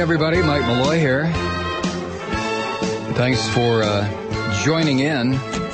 everybody. Mike Malloy here. Thanks for joining in.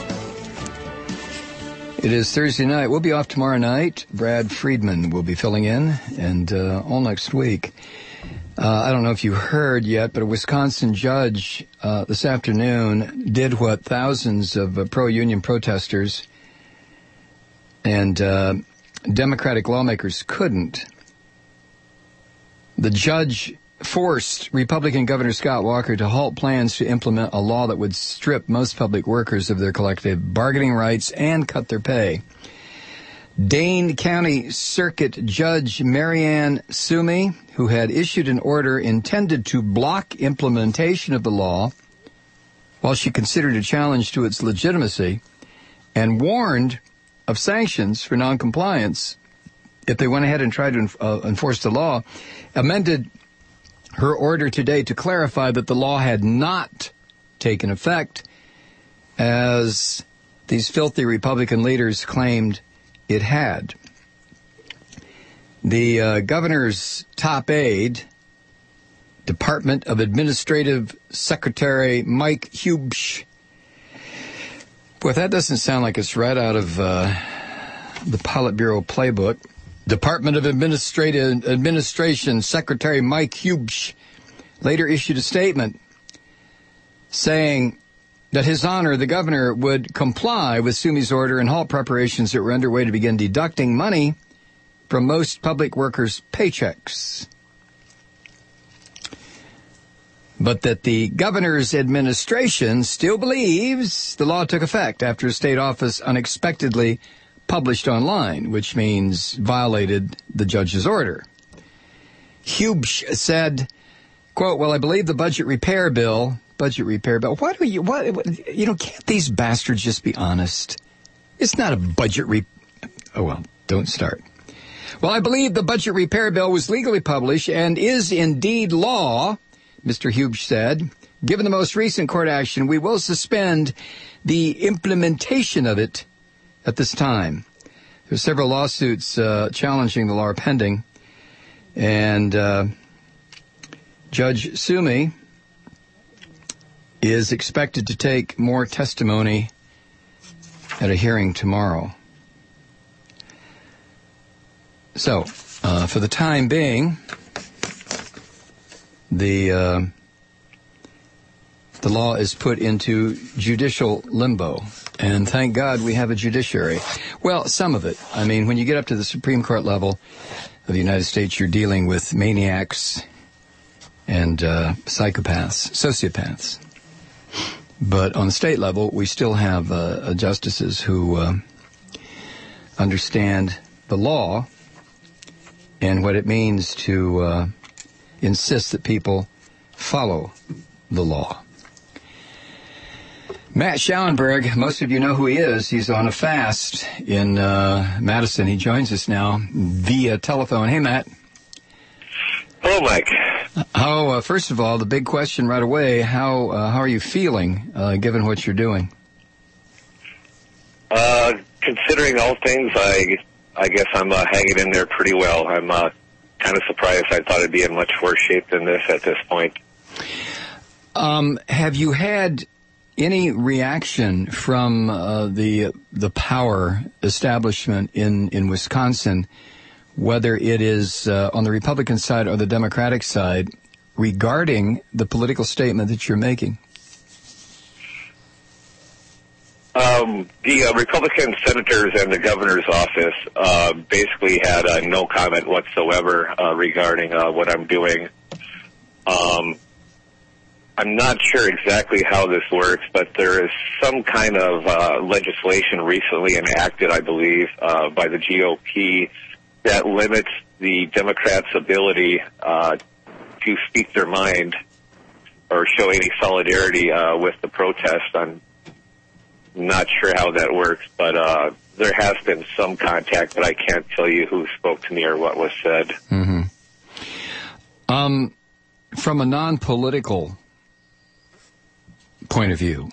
It is Thursday night. We'll be off tomorrow night. Brad Friedman will be filling in, and all next week. I don't know if you heard yet, but a Wisconsin judge this afternoon did what thousands of pro-union protesters and Democratic lawmakers couldn't. The judge forced Republican Governor Scott Walker to halt plans to implement a law that would strip most public workers of their collective bargaining rights and cut their pay. Dane County Circuit Judge Marianne Sumi, who had issued an order intended to block implementation of the law while she considered a challenge to its legitimacy and warned of sanctions for noncompliance if they went ahead and tried to enforce the law, amended her order today to clarify that the law had not taken effect, as these filthy Republican leaders claimed it had. The governor's top aide, Department of Administrative Secretary Mike Huebsch. Boy, that doesn't sound like it's right out of the Politburo playbook. Department of Administration Secretary Mike Huebsch later issued a statement saying that His Honor, the governor, would comply with Sumi's order and halt preparations that were underway to begin deducting money from most public workers' paychecks. But that the governor's administration still believes the law took effect after a state office unexpectedly published online, which means violated the judge's order. Huebsch said, quote, well, I believe the budget repair bill, why do you, can't these bastards just be honest? It's not a don't start. Well, I believe the budget repair bill was legally published and is indeed law, Mr. Huebsch said. Given the most recent court action, we will suspend the implementation of it at this time. There's several lawsuits challenging the law pending, and Judge Sumi is expected to take more testimony at a hearing tomorrow. So, for the time being, the law is put into judicial limbo. And thank God we have a judiciary. Well, some of it. I mean, when you get up to the Supreme Court level of the United States, you're dealing with maniacs and psychopaths, sociopaths. But on the state level, we still have justices who understand the law and what it means to insist that people follow the law. Matt Schauenberg, most of you know who he is. He's on a fast in Madison. He joins us now via telephone. Hey, Matt. Hello, Mike. First of all, the big question right away, how are you feeling, given what you're doing? Considering all things, I guess I'm hanging in there pretty well. I'm kind of surprised. I thought I'd be in much worse shape than this at this point. Have you had any reaction from the power establishment in Wisconsin, whether it is on the Republican side or the Democratic side, regarding the political statement that you're making? The Republican senators and the governor's office basically had no comment whatsoever regarding what I'm doing. I'm not sure exactly how this works, but there is some kind of legislation recently enacted, I believe, by the GOP that limits the Democrats' ability to speak their mind or show any solidarity with the protest. I'm not sure how that works, but there has been some contact, but I can't tell you who spoke to me or what was said. Mm-hmm. From a non-political point of view,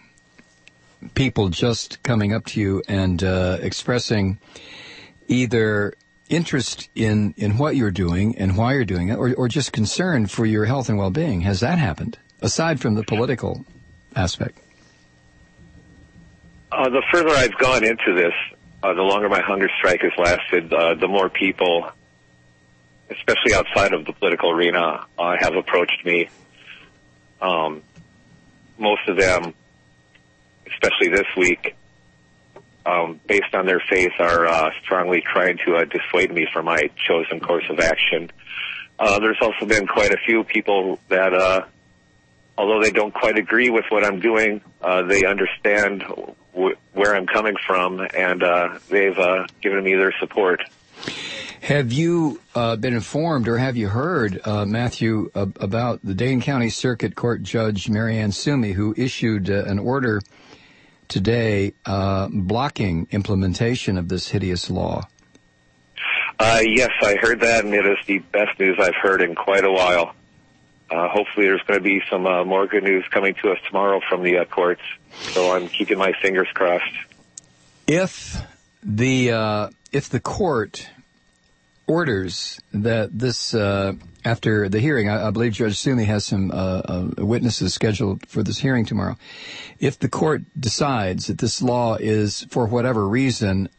people just coming up to you and expressing either interest in what you're doing and why you're doing it, or just concern for your health and well-being? Has that happened, aside from the political aspect? The further I've gone into this, the longer my hunger strike has lasted, the more people, especially outside of the political arena, have approached me. Most of them, especially this week, based on their faith, are strongly trying to dissuade me from my chosen course of action. There's also been quite a few people that, although they don't quite agree with what I'm doing, they understand where I'm coming from, and they've given me their support. Have you been informed, or have you heard, Matthew, about the Dane County Circuit Court Judge Marianne Sumi, who issued an order today blocking implementation of this hideous law? Yes, I heard that, and it is the best news I've heard in quite a while. Hopefully there's going to be some more good news coming to us tomorrow from the courts, so I'm keeping my fingers crossed. If the court orders that this, after the hearing, I believe Judge Sumi has some witnesses scheduled for this hearing tomorrow. If the court decides that this law is, for whatever reason,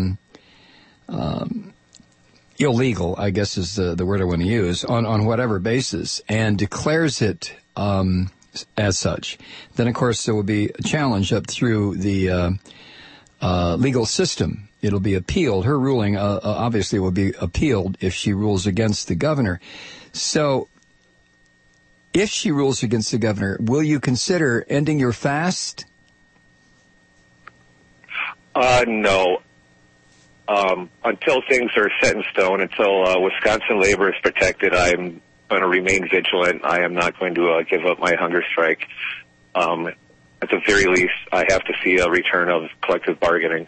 illegal, I guess is the word I want to use, on whatever basis, and declares it as such, then of course there will be a challenge up through the legal system. It'll be appealed. Her ruling obviously will be appealed if she rules against the governor. So if she rules against the governor, will you consider ending your fast? No. Until things are set in stone, until Wisconsin labor is protected, I'm going to remain vigilant. I am not going to give up my hunger strike. At the very least, I have to see a return of collective bargaining.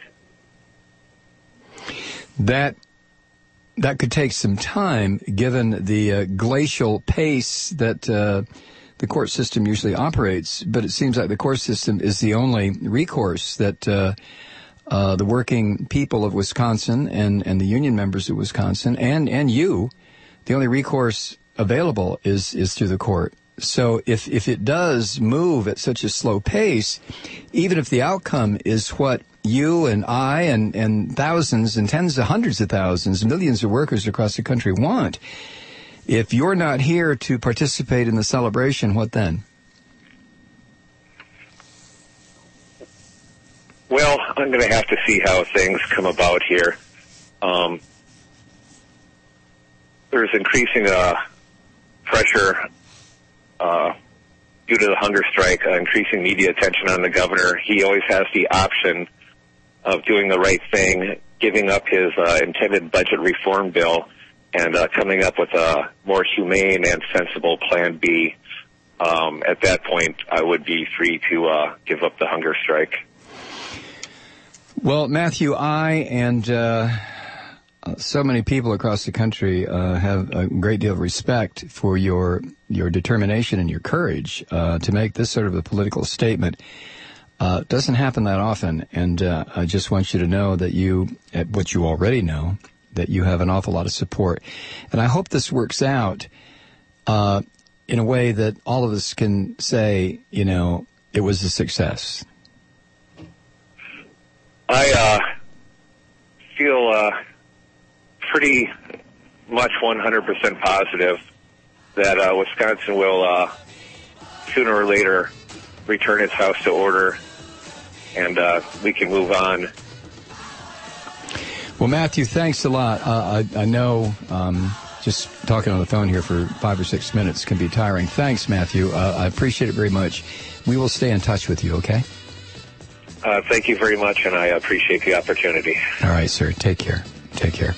That could take some time, given the glacial pace that the court system usually operates. But it seems like the court system is the only recourse that the working people of Wisconsin and the union members of Wisconsin and you, the only recourse available is through the court. So if it does move at such a slow pace, even if the outcome is what you and I and thousands and tens of hundreds of thousands, millions of workers across the country want, if you're not here to participate in the celebration, what then? Well, I'm going to have to see how things come about here. There's increasing pressure due to the hunger strike, increasing media attention on the governor. He always has the option of doing the right thing, giving up his intended budget reform bill, and coming up with a more humane and sensible Plan B. At that point, I would be free to give up the hunger strike. Well, Matthew, I and so many people across the country have a great deal of respect for your determination and your courage to make this sort of a political statement. It doesn't happen that often, and I just want you to know that what you already know, that you have an awful lot of support. And I hope this works out in a way that all of us can say, it was a success. I feel pretty much 100% positive that Wisconsin will sooner or later return its house to order, and we can move on. Well, Matthew, thanks a lot. I know just talking on the phone here for 5 or 6 minutes can be tiring. Thanks, Matthew. I appreciate it very much. We will stay in touch with you, okay? Thank you very much, and I appreciate the opportunity. All right, sir. Take care. Take care.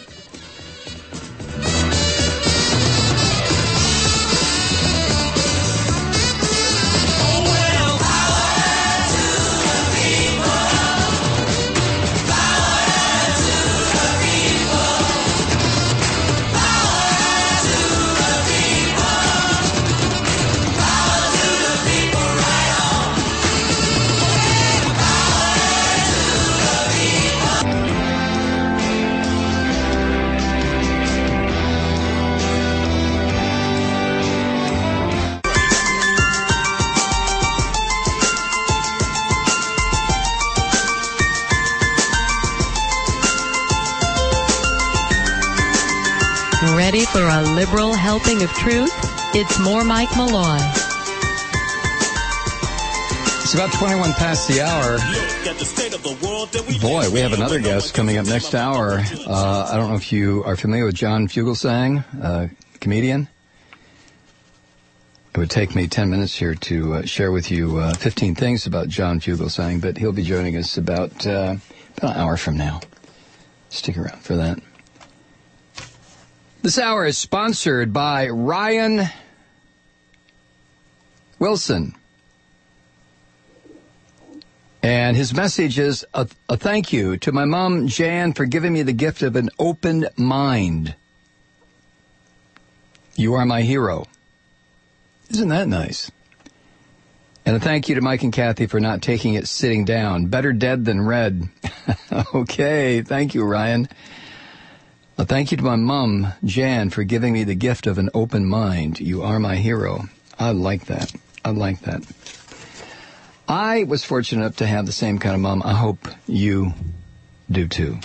Ready for a liberal helping of truth? It's more Mike Malloy. It's about 21 past the hour. Boy, we have another guest coming up next hour. I don't know if you are familiar with John Fugelsang, comedian. It would take me 10 minutes here to share with you 15 things about John Fugelsang, but he'll be joining us about an hour from now. Stick around for that. This hour is sponsored by Ryan Wilson. And his message is a thank you to my mom, Jan, for giving me the gift of an open mind. You are my hero. Isn't that nice? And a thank you to Mike and Kathy for not taking it sitting down. Better dead than red. Okay, thank you, Ryan. A thank you to my mom, Jan, for giving me the gift of an open mind. You are my hero. I like that. I like that. I was fortunate enough to have the same kind of mom. I hope you do too.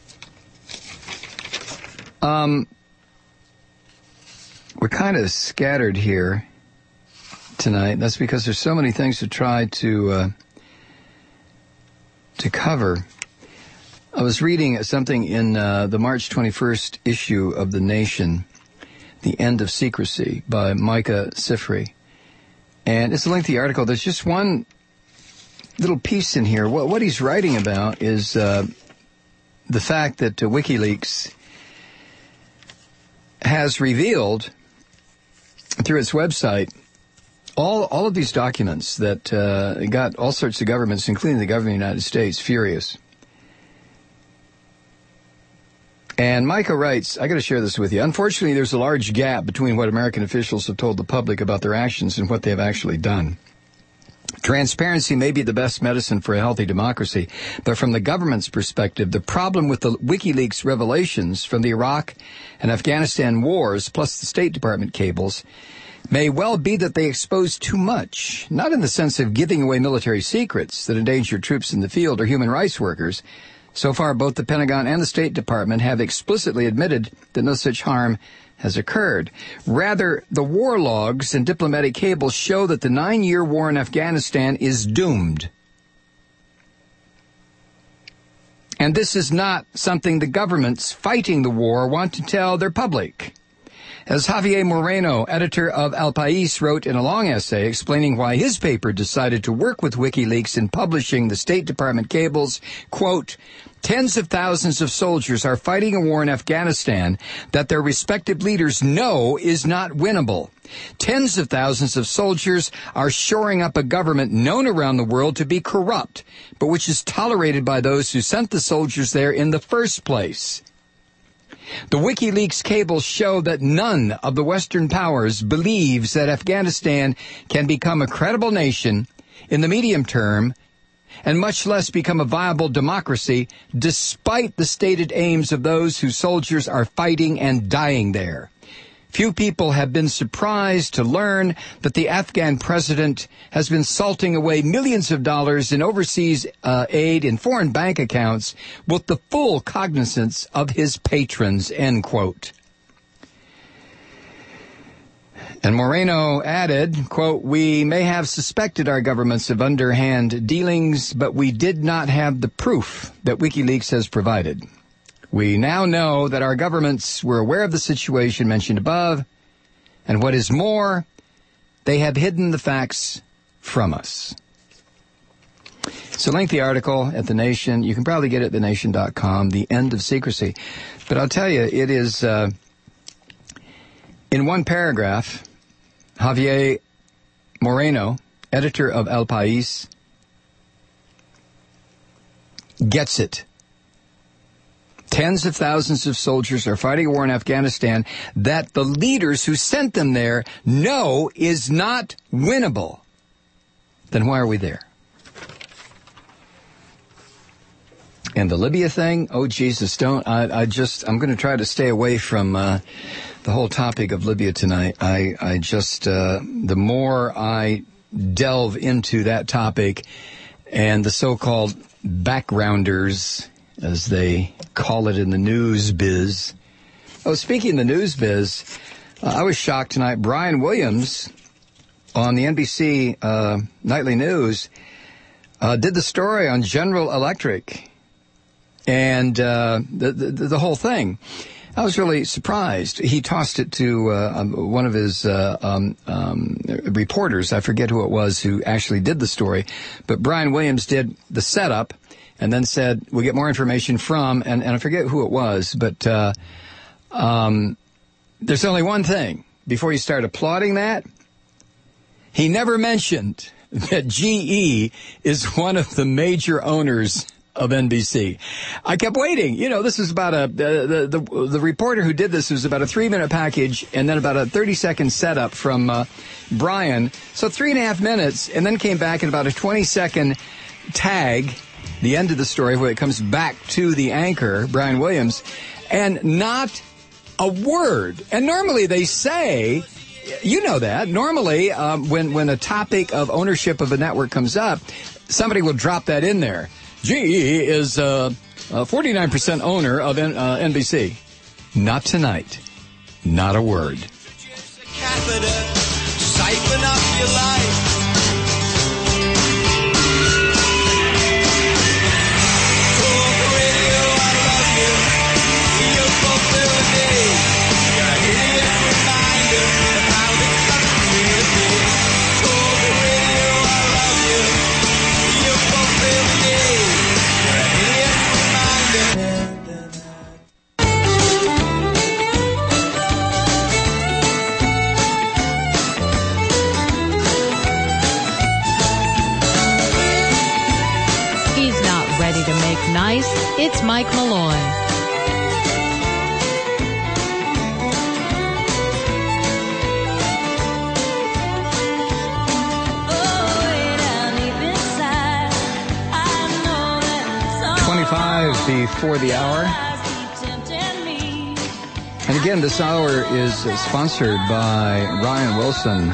We're kind of scattered here tonight. That's because there's so many things to try to cover. I was reading something in the March 21st issue of The Nation, The End of Secrecy by Micah Sifry. And it's a lengthy article. There's just one little piece in here. What he's writing about is the fact that WikiLeaks has revealed through its website all of these documents that got all sorts of governments, including the government of the United States, furious. And Micah writes, I got to share this with you. Unfortunately, there's a large gap between what American officials have told the public about their actions and what they have actually done. Transparency may be the best medicine for a healthy democracy, but from the government's perspective, the problem with the WikiLeaks revelations from the Iraq and Afghanistan wars, plus the State Department cables, may well be that they expose too much, not in the sense of giving away military secrets that endanger troops in the field or human rights workers. So far, both the Pentagon and the State Department have explicitly admitted that no such harm has occurred. Rather, the war logs and diplomatic cables show that the 9-year war in Afghanistan is doomed. And this is not something the governments fighting the war want to tell their public. As Javier Moreno, editor of El País, wrote in a long essay explaining why his paper decided to work with WikiLeaks in publishing the State Department cables, quote, tens of thousands of soldiers are fighting a war in Afghanistan that their respective leaders know is not winnable. Tens of thousands of soldiers are shoring up a government known around the world to be corrupt, but which is tolerated by those who sent the soldiers there in the first place. The WikiLeaks cables show that none of the Western powers believes that Afghanistan can become a credible nation in the medium term, and much less become a viable democracy, despite the stated aims of those whose soldiers are fighting and dying there. Few people have been surprised to learn that the Afghan president has been salting away millions of dollars in overseas aid in foreign bank accounts with the full cognizance of his patrons, end quote. And Moreno added, quote, we may have suspected our governments of underhand dealings, but we did not have the proof that WikiLeaks has provided. We now know that our governments were aware of the situation mentioned above, and what is more, they have hidden the facts from us. It's a lengthy article at The Nation. You can probably get it at thenation.com, The End of Secrecy. But I'll tell you, it is, in one paragraph, Javier Moreno, editor of El País, gets it. Tens of thousands of soldiers are fighting a war in Afghanistan that the leaders who sent them there know is not winnable. Then why are we there? And the Libya thing, oh Jesus, I'm going to try to stay away from the whole topic of Libya tonight. The more I delve into that topic and the so-called backgrounders, as they call it in the news biz. Oh, speaking of the news biz, I was shocked tonight. Brian Williams on the NBC Nightly News did the story on General Electric and the whole thing. I was really surprised. He tossed it to one of his reporters. I forget who it was who actually did the story. But Brian Williams did the setup and then said, we'll get more information from, and I forget who it was, but there's only one thing. Before you start applauding that, he never mentioned that GE is one of the major owners of NBC. I kept waiting. You know, this was about the reporter who did this was about a 3-minute package and then about a 30-second setup from Brian. So 3.5 minutes, and then came back in about a 20-second tag, the end of the story, where it comes back to the anchor, Brian Williams, and not a word. And normally they say, you know that, normally when a topic of ownership of a network comes up, somebody will drop that in there. GE is a 49% owner of NBC. Not tonight. Not a word. Siphon up your life. Nice. It's Mike Malloy. Before the hour. And again, this hour is sponsored by Ryan Wilson.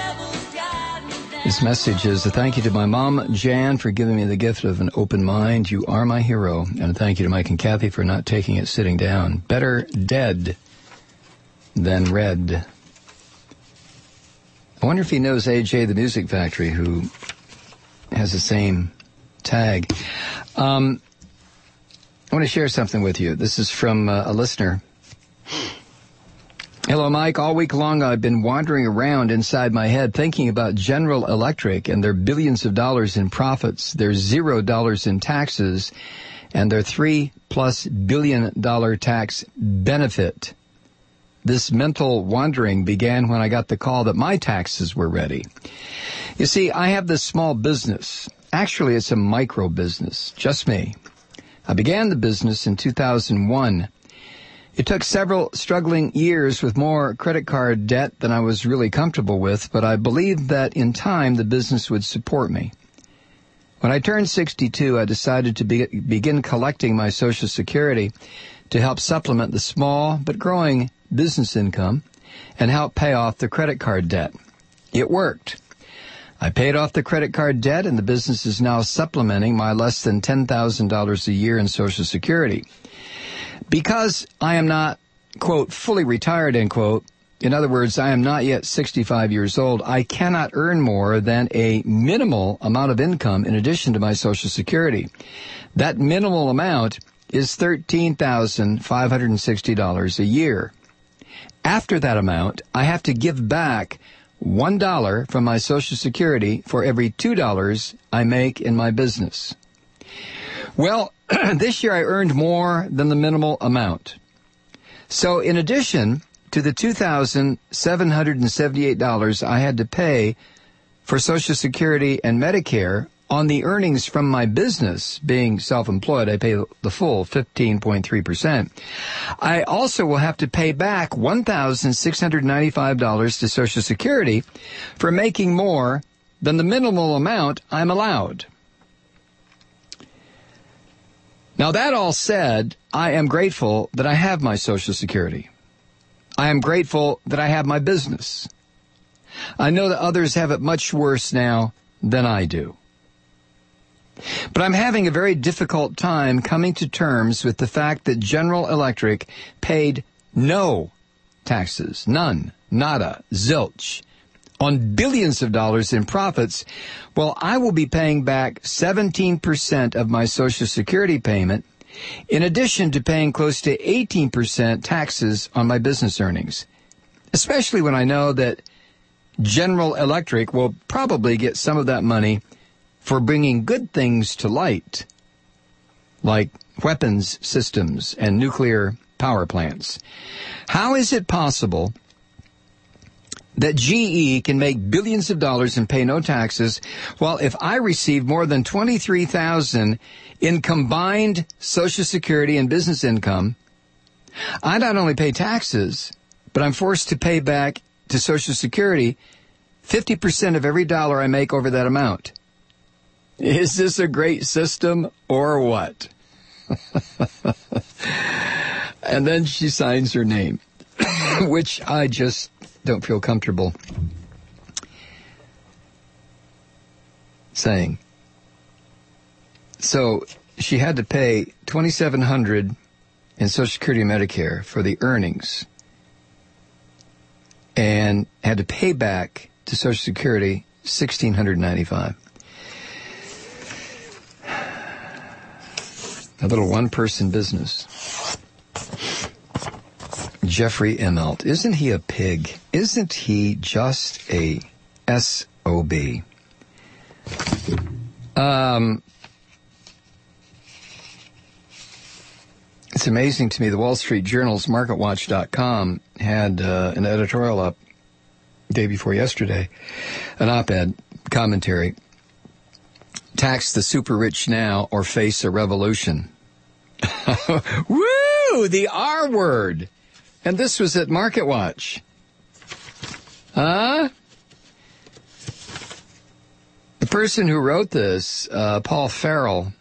His message is a thank you to my mom, Jan, for giving me the gift of an open mind. You are my hero. And a thank you to Mike and Kathy for not taking it sitting down. Better dead than red. I wonder if he knows AJ the Music Factory, who has the same tag. I want to share something with you. This is from a listener. Hello, Mike. All week long, I've been wandering around inside my head thinking about General Electric and their billions of dollars in profits, their $0 in taxes, and their $3+ billion tax benefit. This mental wandering began when I got the call that my taxes were ready. You see, I have this small business. Actually, it's a micro business, just me. I began the business in 2001. It took several struggling years with more credit card debt than I was really comfortable with, but I believed that in time the business would support me. When I turned 62, I decided to begin collecting my Social Security to help supplement the small but growing business income and help pay off the credit card debt. It worked. I paid off the credit card debt, and the business is now supplementing my less than $10,000 a year in Social Security. Because I am not, quote, fully retired, end quote, in other words, I am not yet 65 years old, I cannot earn more than a minimal amount of income in addition to my Social Security. That minimal amount is $13,560 a year. After that amount, I have to give back $1 from my Social Security for every $2 I make in my business. Well, this year I earned more than the minimal amount. So in addition to the $2,778 I had to pay for Social Security and Medicare, on the earnings from my business, being self-employed, I pay the full 15.3%. I also will have to pay back $1,695 to Social Security for making more than the minimal amount I'm allowed. Now, that all said, I am grateful that I have my Social Security. I am grateful that I have my business. I know that others have it much worse now than I do. But I'm having a very difficult time coming to terms with the fact that General Electric paid no taxes, none, nada, zilch, on billions of dollars in profits, well, I will be paying back 17% of my Social Security payment, in addition to paying close to 18% taxes on my business earnings, especially when I know that General Electric will probably get some of that money for bringing good things to light, like weapons systems and nuclear power plants. How is it possible that GE can make billions of dollars and pay no taxes, while if I receive more than $23,000 in combined Social Security and business income, I not only pay taxes, but I'm forced to pay back to Social Security 50% of every dollar I make over that amount? Is this a great system or what? And then she signs her name, which I just don't feel comfortable saying. So she had to pay $2,700 in Social Security and Medicare for the earnings, and had to pay back to Social Security $1,695. A little one-person business. Jeffrey Immelt. Isn't he a pig? Isn't he just a SOB? It's amazing to me. The Wall Street Journal's MarketWatch.com had an editorial up day before yesterday, an op-ed commentary. Tax the super rich now or face a revolution. Woo! The R word. And this was at MarketWatch. The person who wrote this, Paul Farrell,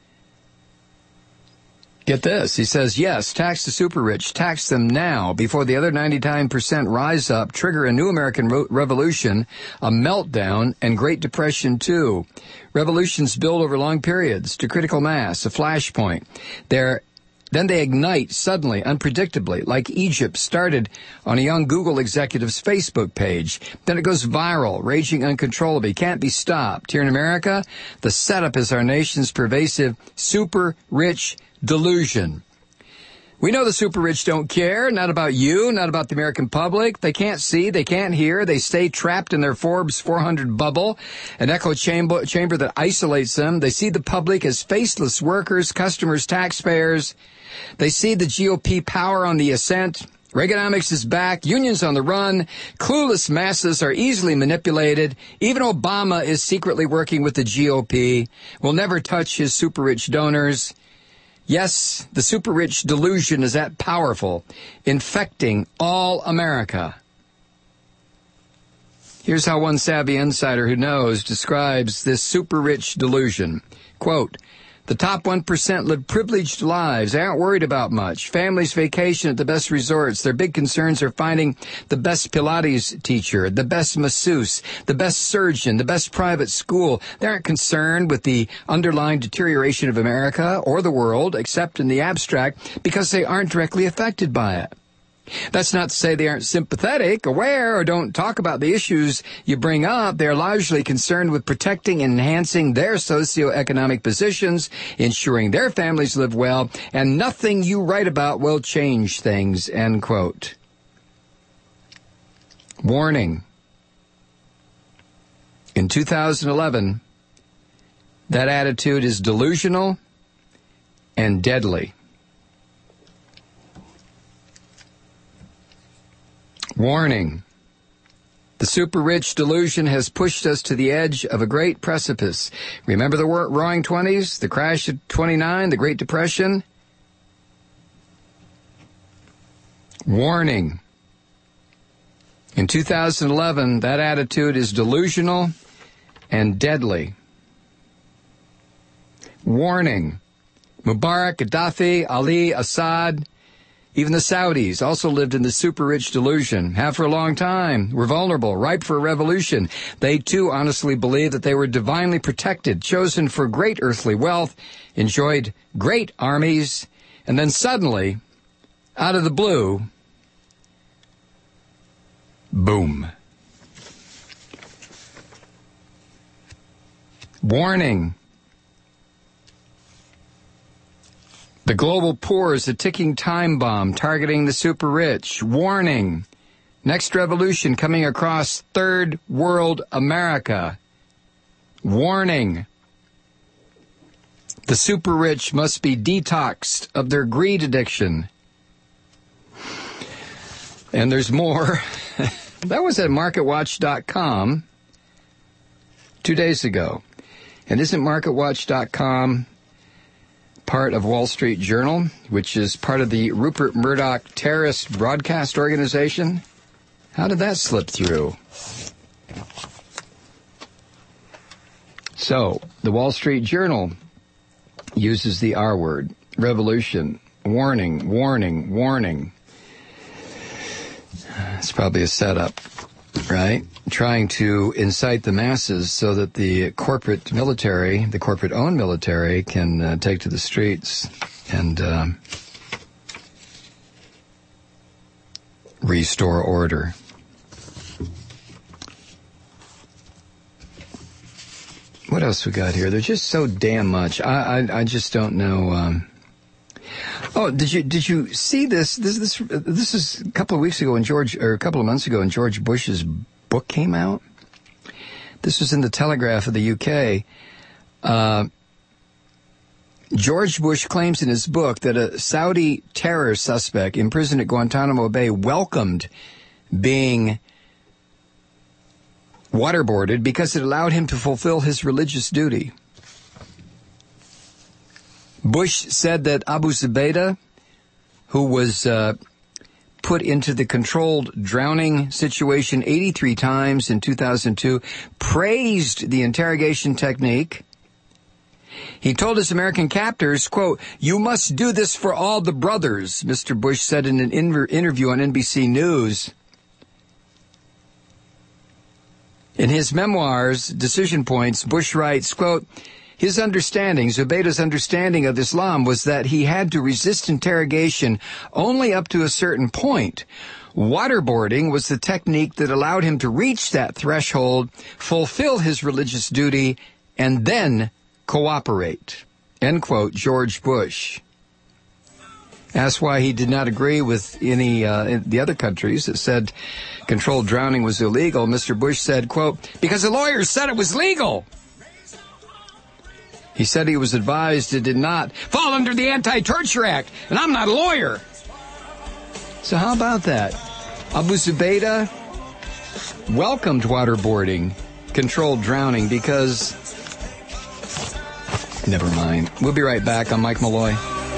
get this. He says, yes, tax the super rich. Tax them now before the other 99% rise up, trigger a new American revolution, a meltdown, and Great Depression too. Revolutions build over long periods to critical mass, a flashpoint. Then they ignite suddenly, unpredictably, like Egypt started on a young Google executive's Facebook page. Then it goes viral, raging uncontrollably, can't be stopped. Here in America, the setup is our nation's pervasive super rich delusion. We know the super rich don't care, not about you, not about the American public. They can't see, they can't hear, they stay trapped in their Forbes 400 bubble, an echo chamber that isolates them. They see the public as faceless workers, customers, taxpayers. They see the GOP power on the ascent. Reaganomics is back, unions on the run, clueless masses are easily manipulated. Even Obama is secretly working with the GOP, will never touch his super rich donors. Yes, the super rich delusion is that powerful, infecting all America. Here's how one savvy insider who knows describes this super rich delusion. Quote, the top 1% live privileged lives. They aren't worried about much. Families vacation at the best resorts. Their big concerns are finding the best Pilates teacher, the best masseuse, the best surgeon, the best private school. They aren't concerned with the underlying deterioration of America or the world, except in the abstract, because they aren't directly affected by it. That's not to say they aren't sympathetic, aware, or don't talk about the issues you bring up. They're largely concerned with protecting and enhancing their socioeconomic positions, ensuring their families live well, and nothing you write about will change things, end quote. Warning. In 2011, that attitude is delusional and deadly. Warning. The super rich delusion has pushed us to the edge of a great precipice. Remember the roaring 20s, the crash of 29, the Great Depression? Warning. In 2011, that attitude is delusional and deadly. Warning. Mubarak, Gaddafi, Ali, Assad, even the Saudis also lived in the super-rich delusion, have for a long time, were vulnerable, ripe for a revolution. They, too, honestly believed that they were divinely protected, chosen for great earthly wealth, enjoyed great armies, and then suddenly, out of the blue, Boom. Warning. The global poor is a ticking time bomb targeting the super rich. Warning. Next revolution coming across third world America. Warning. The super rich must be detoxed of their greed addiction. And there's more. That was at MarketWatch.com 2 days ago. And isn't MarketWatch.com part of Wall Street Journal, which is part of the Rupert Murdoch terrorist broadcast organization? How did that slip through? So, the Wall Street Journal uses the R word, revolution, warning, warning, warning. It's probably a setup, right? Trying to incite the masses so that the corporate military, the corporate-owned military, can take to the streets and restore order. What else we got here? There's just so damn much. I just don't know. Oh, did you see this? This is a couple of weeks ago when a couple of months ago when George Bush's book came out. This was in the Telegraph of the UK. George Bush claims in his book that a Saudi terror suspect imprisoned at Guantanamo Bay welcomed being waterboarded because it allowed him to fulfill his religious duty. Bush said that Abu Zubaydah, who was put into the controlled drowning situation 83 times in 2002, praised the interrogation technique. He told his American captors, quote, "You must do this for all the brothers," Mr. Bush said in an interview on NBC News. In his memoirs, Decision Points, Bush writes, quote, his understanding, Zubaydah's understanding of Islam was that he had to resist interrogation only up to a certain point. Waterboarding was the technique that allowed him to reach that threshold, fulfill his religious duty, and then cooperate. End quote, George Bush. Asked why he did not agree with any the other countries that said controlled drowning was illegal, Mr. Bush said, quote, because the lawyers said it was legal. He said he was advised it did not fall under the Anti-Torture Act, and I'm not a lawyer. So how about that? Abu Zubaydah welcomed waterboarding, controlled drowning, because... Never mind. We'll be right back. I'm Mike Malloy.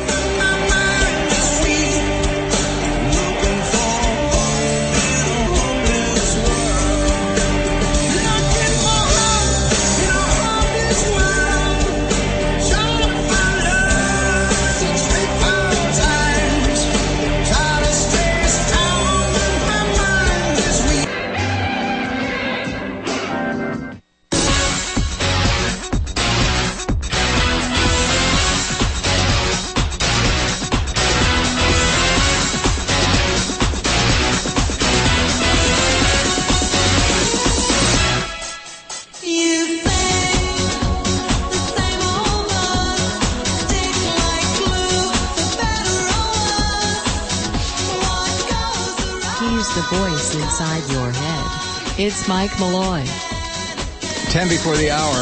Inside your head. It's Mike Malloy. 10 before the hour.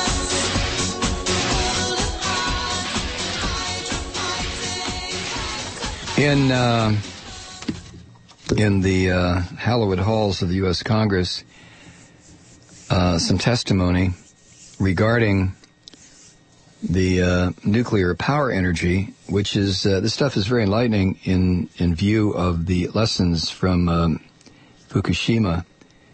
In the hallowed halls of the U.S. Congress, some testimony regarding the nuclear power energy, which is this stuff is very enlightening in view of the lessons from Fukushima.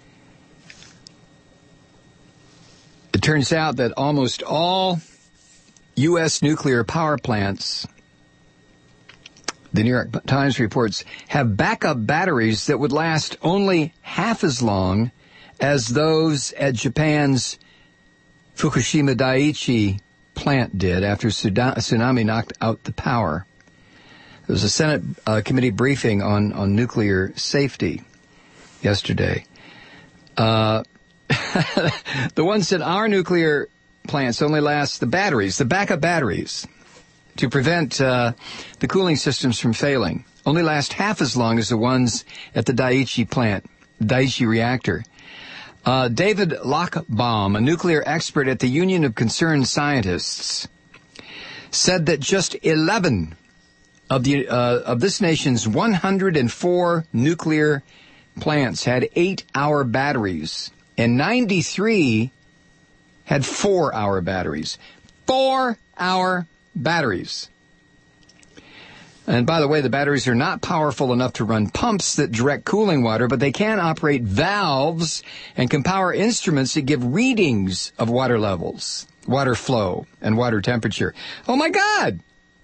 It turns out that almost all U.S. nuclear power plants, the New York Times reports, have backup batteries that would last only half as long as those at Japan's Fukushima Daiichi plant did after tsunami knocked out the power. There was a Senate committee briefing on nuclear safety. yesterday. The one said our nuclear plants only last, the backup batteries, to prevent the cooling systems from failing, only last half as long as the ones at the Daiichi reactor. David Lochbaum, a nuclear expert at the Union of Concerned Scientists, said that just 11 of this nation's 104 nuclear plants had 8-hour batteries, and 93 had 4-hour batteries. 4-hour batteries. And by the way, the batteries are not powerful enough to run pumps that direct cooling water, but they can operate valves and can power instruments that give readings of water levels, water flow, and water temperature. Oh my God!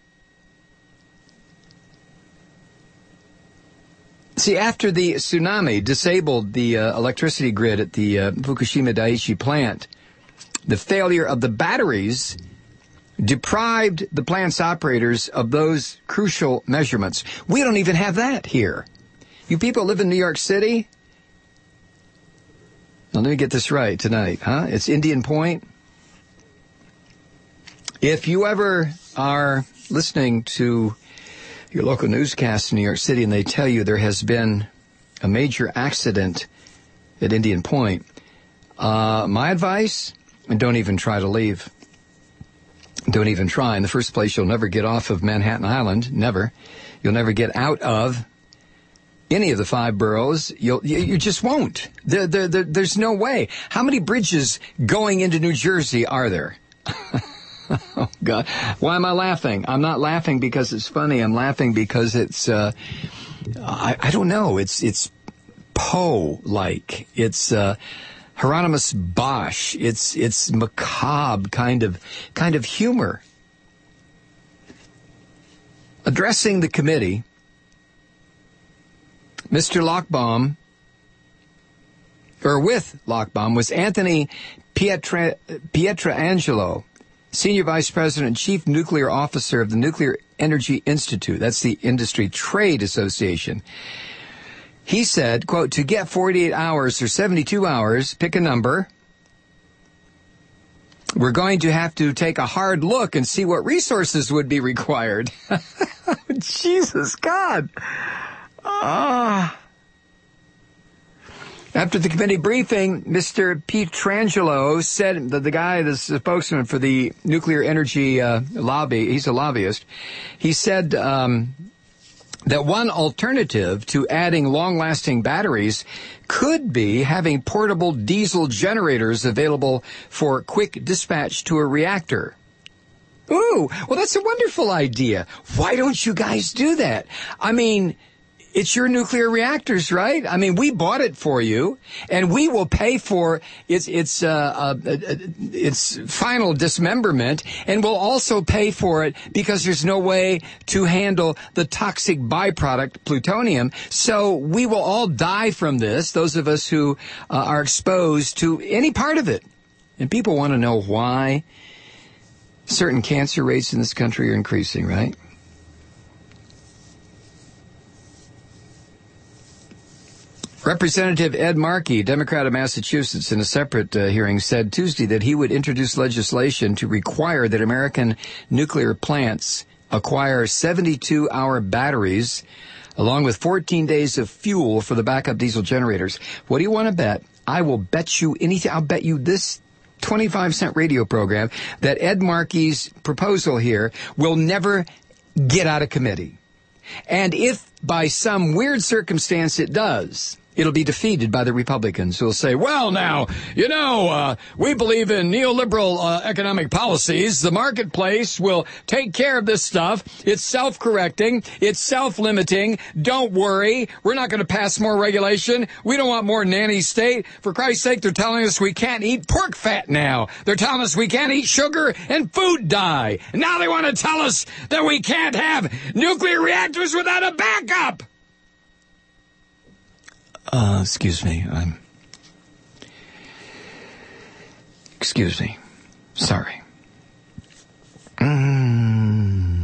See, after the tsunami disabled the electricity grid at the Fukushima Daiichi plant, the failure of the batteries deprived the plant's operators of those crucial measurements. We don't even have that here. You people live in New York City? Now, let me get this right tonight, huh? It's Indian Point. If you ever are listening to your local newscast in New York City and they tell you there has been a major accident at Indian Point, my advice, don't even try to leave. Don't even try. In the first place, you'll never get off of Manhattan Island. Never. You'll never get out of any of the 5 boroughs. You just won't. There's no way. How many bridges going into New Jersey are there? Oh, God. Why am I laughing? I'm not laughing because it's funny. I'm laughing because it's, I don't know. It's Poe-like. It's, Hieronymus Bosch. It's macabre kind of humor. Addressing the committee, Mr. Lochbaum, with Lochbaum, was Anthony Pietrangelo, Senior Vice President and Chief Nuclear Officer of the Nuclear Energy Institute. That's the Industry Trade Association. He said, quote, to get 48 hours or 72 hours, pick a number, we're going to have to take a hard look and see what resources would be required. Jesus, God. After the committee briefing, Mr. Pietrangelo said, the guy, the spokesman for the nuclear energy lobby, he's a lobbyist, he said that one alternative to adding long-lasting batteries could be having portable diesel generators available for quick dispatch to a reactor. Ooh, well, that's a wonderful idea. Why don't you guys do that? I mean, it's your nuclear reactors, right? I mean, we bought it for you, and we will pay for its final dismemberment, and we'll also pay for it because there's no way to handle the toxic byproduct, plutonium. So we will all die from this, those of us who are exposed to any part of it. And people want to know why certain cancer rates in this country are increasing, right? Representative Ed Markey, Democrat of Massachusetts, in a separate hearing said Tuesday that he would introduce legislation to require that American nuclear plants acquire 72-hour batteries along with 14 days of fuel for the backup diesel generators. What do you want to bet? I will bet you anything. I'll bet you this 25-cent radio program that Ed Markey's proposal here will never get out of committee. And if by some weird circumstance it does, it'll be defeated by the Republicans who will say, well, now, we believe in neoliberal economic policies. The marketplace will take care of this stuff. It's self-correcting. It's self-limiting. Don't worry. We're not going to pass more regulation. We don't want more nanny state. For Christ's sake, they're telling us we can't eat pork fat now. They're telling us we can't eat sugar and food dye. And now they want to tell us that we can't have nuclear reactors without a backup. Excuse me. Excuse me. Sorry.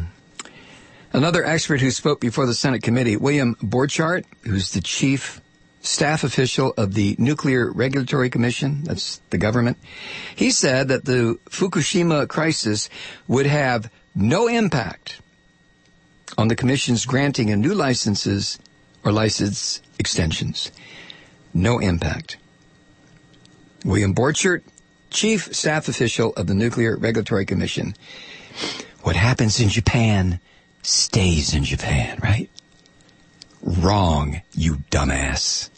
Another expert who spoke before the Senate committee, William Borchardt, who's the chief staff official of the Nuclear Regulatory Commission, that's the government, he said that the Fukushima crisis would have no impact on the commission's granting of new licenses or license extensions. No impact. William Borchert, chief staff official of the Nuclear Regulatory Commission. What happens in Japan stays in Japan, right? Wrong, you dumbass.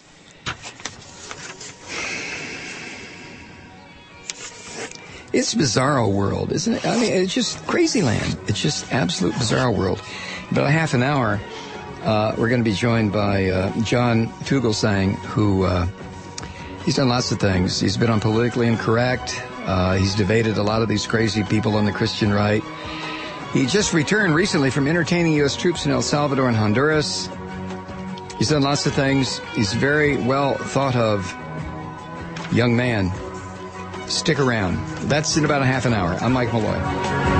It's bizarro world, isn't it? I mean, it's just crazy land. It's just absolute bizarro world. In about a half an hour, we're going to be joined by John Fugelsang, who he's done lots of things. He's been on Politically Incorrect. He's debated a lot of these crazy people on the Christian right. He just returned recently from entertaining U.S. troops in El Salvador and Honduras. He's done lots of things. He's a very well thought of young man. Stick around. That's in about a half an hour. I'm Mike Malloy.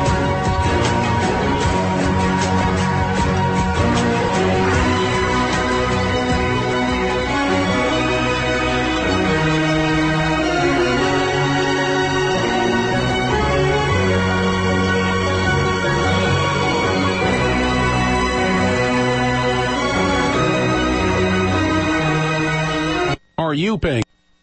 Are you paying?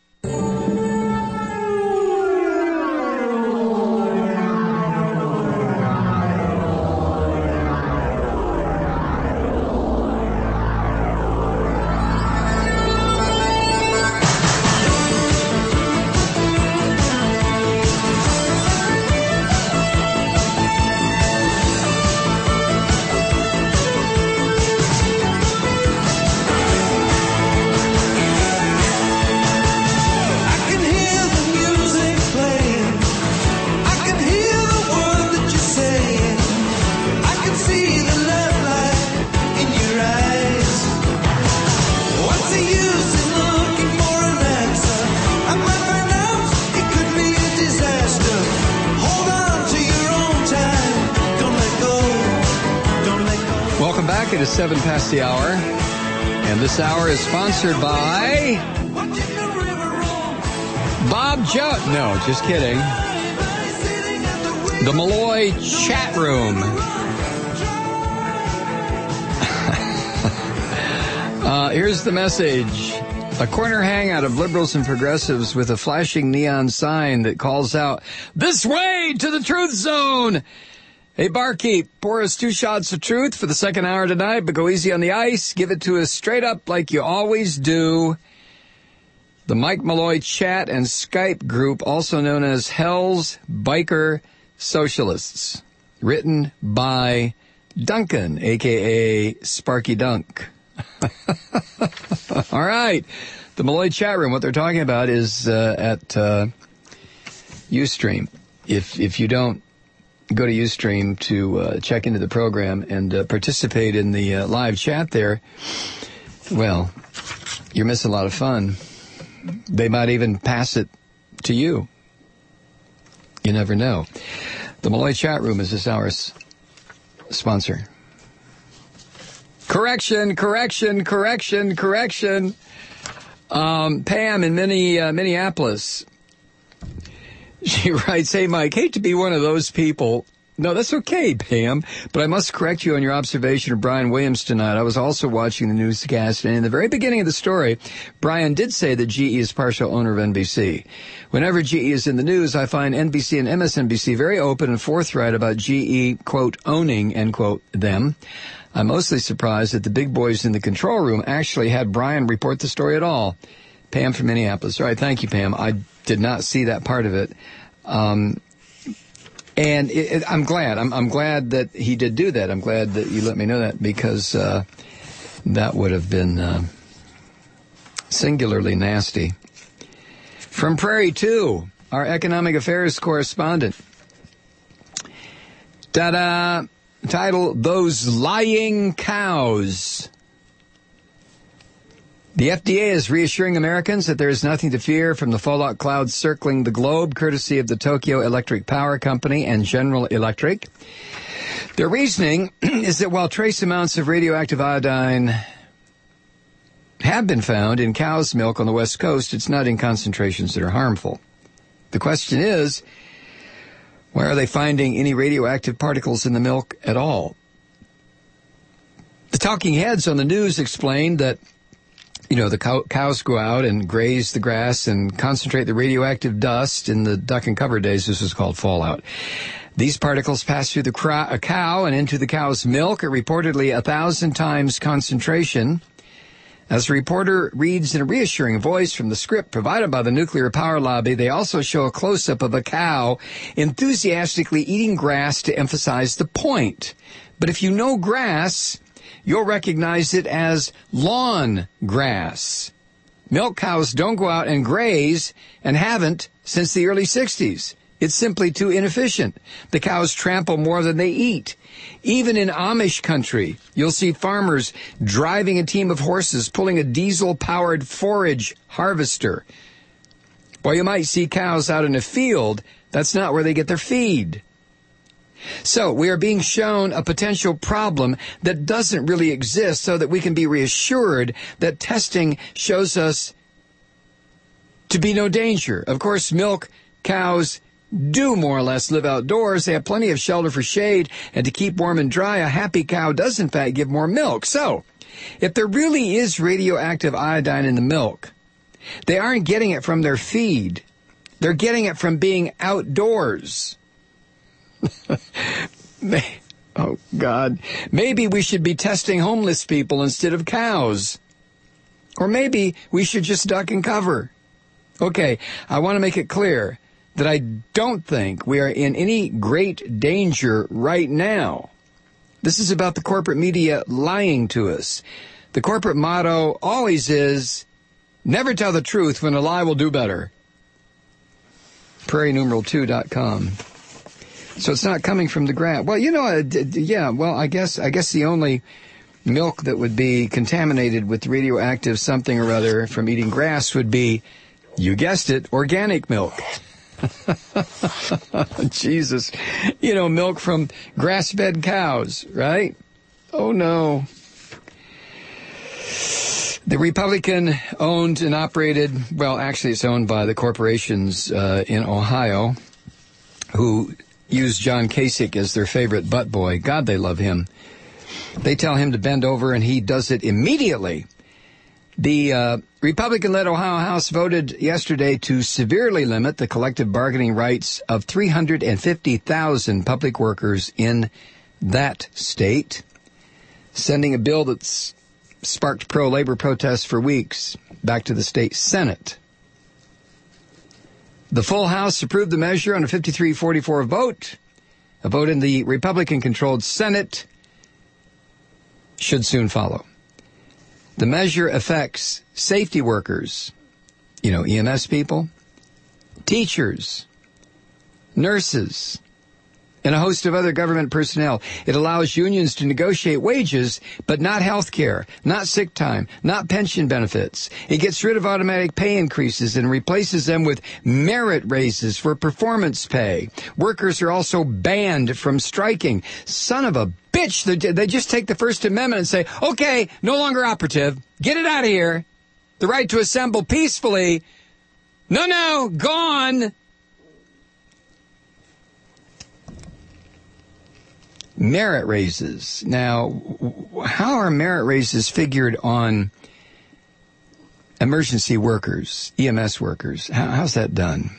It is 7 past the hour, and this hour is sponsored by Bob Joe. No, just kidding. The Malloy Chat Room. Here's the message. A corner hangout of liberals and progressives with a flashing neon sign that calls out, "This way to the truth zone!" Hey, barkeep, pour us 2 shots of truth for the second hour tonight, but go easy on the ice. Give it to us straight up like you always do. The Mike Malloy chat and Skype group, also known as Hell's Biker Socialists, written by Duncan, a.k.a. Sparky Dunk. All right. The Malloy chat room, what they're talking about is at Ustream. If you don't go to Ustream to check into the program and participate in the live chat there, well, you're missing a lot of fun. They might even pass it to you. You never know. The Malloy chat room is this hour's sponsor. Correction. Pam in Minneapolis. She writes, "Hey, Mike, hate to be one of those people." No, that's okay, Pam, but I must correct you on your observation of Brian Williams tonight. I was also watching the newscast, and in the very beginning of the story, Brian did say that GE is partial owner of NBC. Whenever GE is in the news, I find NBC and MSNBC very open and forthright about GE, quote, owning, end quote, them. I'm mostly surprised that the big boys in the control room actually had Brian report the story at all. Pam from Minneapolis. All right, thank you, Pam. I did not see that part of it. And I'm glad. I'm glad that he did do that. I'm glad that you let me know that, because that would have been singularly nasty. From Prairie 2, our economic affairs correspondent. Ta-da! Title, "Those Lying Cows." The FDA is reassuring Americans that there is nothing to fear from the fallout clouds circling the globe, courtesy of the Tokyo Electric Power Company and General Electric. Their reasoning is that while trace amounts of radioactive iodine have been found in cow's milk on the West Coast. It's not in concentrations that are harmful. The question is, why are they finding any radioactive particles in the milk at all? The talking heads on the news explained that, the cows go out and graze the grass and concentrate the radioactive dust. In the duck and cover days, this was called fallout. These particles pass through the cow and into the cow's milk at reportedly 1,000 times concentration. As the reporter reads in a reassuring voice from the script provided by the nuclear power lobby, they also show a close-up of a cow enthusiastically eating grass to emphasize the point. But if you know grass, you'll recognize it as lawn grass. Milk cows don't go out and graze and haven't since the early 60s. It's simply too inefficient. The cows trample more than they eat. Even in Amish country, you'll see farmers driving a team of horses pulling a diesel-powered forage harvester. While you might see cows out in a field, that's not where they get their feed. So we are being shown a potential problem that doesn't really exist so that we can be reassured that testing shows us to be no danger. Of course, milk cows do more or less live outdoors. They have plenty of shelter for shade, and to keep warm and dry, a happy cow does in fact give more milk. So, if there really is radioactive iodine in the milk, they aren't getting it from their feed. They're getting it from being outdoors. Oh, God. Maybe we should be testing homeless people instead of cows. Or maybe we should just duck and cover. Okay, I want to make it clear that I don't think we are in any great danger right now. This is about the corporate media lying to us. The corporate motto always is, never tell the truth when a lie will do better. PrairieNumeral2.com. So it's not coming from the grass. Well, I guess the only milk that would be contaminated with radioactive something or other from eating grass would be, you guessed it, organic milk. Jesus. Milk from grass-fed cows, right? Oh, no. The Republican-owned and operated, well, actually it's owned by the corporations in Ohio who use John Kasich as their favorite butt boy. God, they love him. They tell him to bend over, and he does it immediately. The Republican-led Ohio House voted yesterday to severely limit the collective bargaining rights of 350,000 public workers in that state, sending a bill that's sparked pro-labor protests for weeks back to the state Senate. The full House approved the measure on a 53-44 vote. A vote in the Republican-controlled Senate should soon follow. The measure affects safety workers, EMS people, teachers, nurses, and a host of other government personnel. It allows unions to negotiate wages, but not health care, not sick time, not pension benefits. It gets rid of automatic pay increases and replaces them with merit raises for performance pay. Workers are also banned from striking. Son of a bitch, they just take the First Amendment and say, okay, no longer operative. Get it out of here. The right to assemble peacefully. No, gone. Merit raises. Now, how are merit raises figured on emergency workers, EMS workers? How's that done?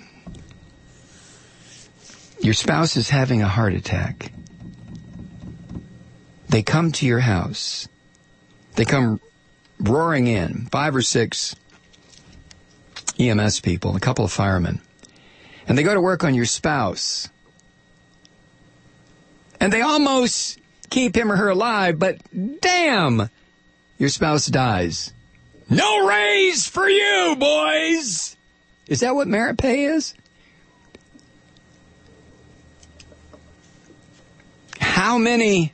Your spouse is having a heart attack. They come to your house. They come roaring in, 5 or 6 EMS people, a couple of firemen. And they go to work on your spouse. And they almost keep him or her alive, but damn, your spouse dies. No raise for you, boys! Is that what merit pay is? How many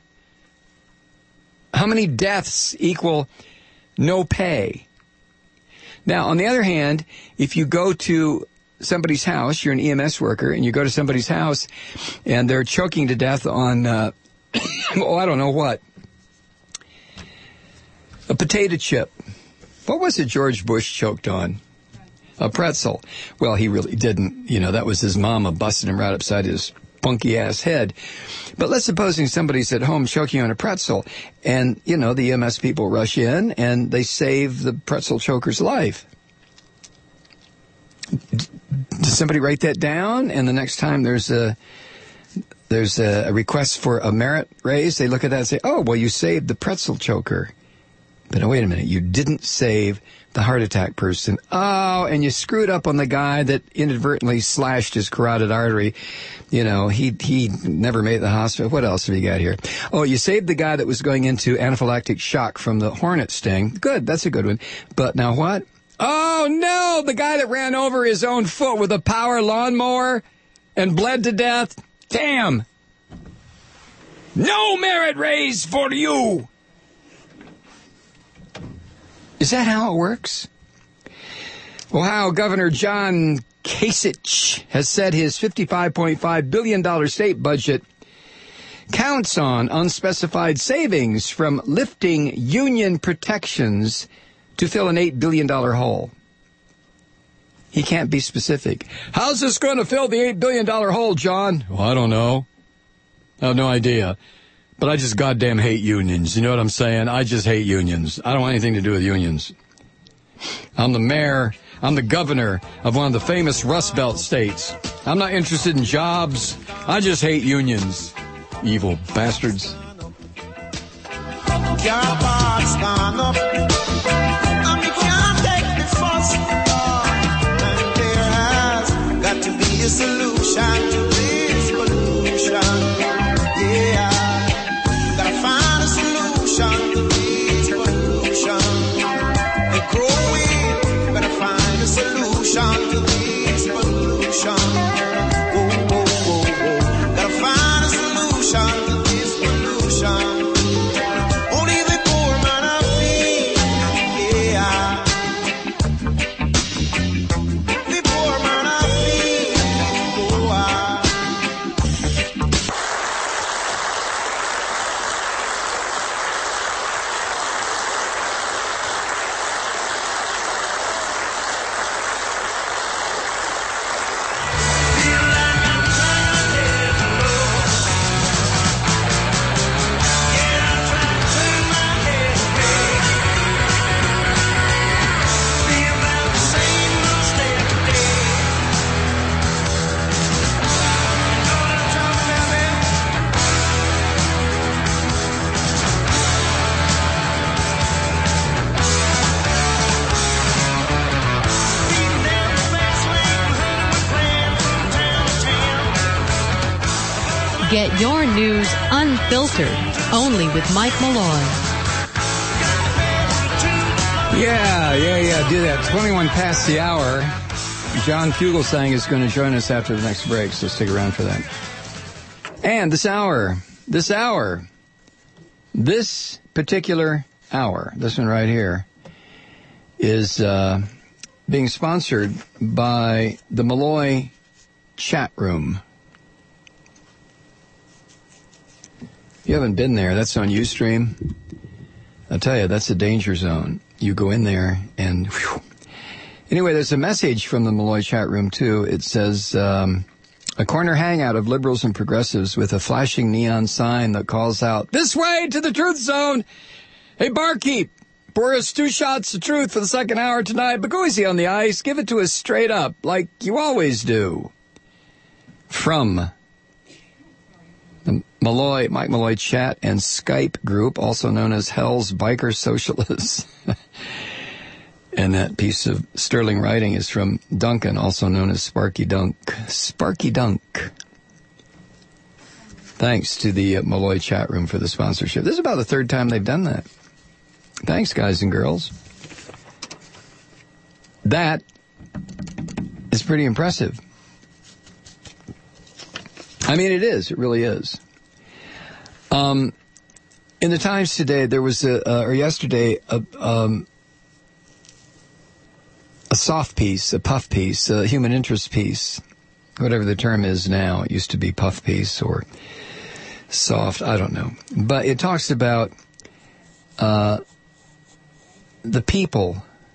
deaths equal no pay? Now, on the other hand, if you go to somebody's house, you're an EMS worker, and you go to somebody's house, and they're choking to death on, I don't know what, a potato chip, What was it George Bush choked on? A pretzel. Well, he really didn't. You know, that was his mama busting him right upside his funky-ass head. But let's supposing somebody's at home choking on a pretzel, and, you know, the EMS people rush in, and they save the pretzel choker's life. Does somebody write that down? And the next time there's a request for a merit raise, they look at that and say, oh, well, you saved the pretzel choker. But wait a minute, you didn't save the heart attack person. Oh, and you screwed up on the guy that inadvertently slashed his carotid artery. You know, he never made it to the hospital. What else have you got here? Oh, you saved the guy that was going into anaphylactic shock from the hornet sting. Good, that's a good one. But now what? Oh, no, the guy that ran over his own foot with a power lawnmower and bled to death. Damn. No merit raise for you. Is that how it works? Ohio Governor John Kasich has said his $55.5 billion state budget counts on unspecified savings from lifting union protections to fill an $8 billion hole. He can't be specific. How's this going to fill the $8 billion hole, John? Well, I don't know. I have no idea. But I just goddamn hate unions. You know what I'm saying? I just hate unions. I don't want anything to do with unions. I'm the mayor. I'm the governor of one of the famous Rust Belt states. I'm not interested in jobs. I just hate unions. Evil bastards. A solution to this pollution. Yeah, gotta find a solution to this pollution. They're growing, better find a solution to this pollution. Whoa, whoa, whoa, whoa. Gotta find a solution to this pollution. Only the poor man I feel, yeah. The poor man I feel. Get your news unfiltered, only with Mike Malloy. Yeah, do that. 21 past the hour. John Fugelsang is going to join us after the next break, so stick around for that. And this particular hour, this one right here, is being sponsored by the Malloy Chat Room. You haven't been there, that's on Ustream. I'll tell you, that's a danger zone. You go in there and... Whew. Anyway, there's a message from the Malloy Chat Room, too. It says, a corner hangout of liberals and progressives with a flashing neon sign that calls out, "This way to the truth zone! Hey, barkeep, pour us 2 shots of truth for the second hour tonight, but go easy on the ice. Give it to us straight up, like you always do." From the Mike Malloy chat and Skype group, also known as Hell's Biker Socialists. And that piece of sterling writing is from Duncan, also known as Sparky Dunk. Sparky Dunk. Thanks to the Malloy chat room for the sponsorship. This is about the 3rd time they've done that. Thanks, guys and girls. That is pretty impressive. I mean, it is. It really is. In the Times today, there was yesterday, a soft piece, a puff piece, a human interest piece, whatever the term is now. It used to be puff piece or soft, I don't know. But it talks about the people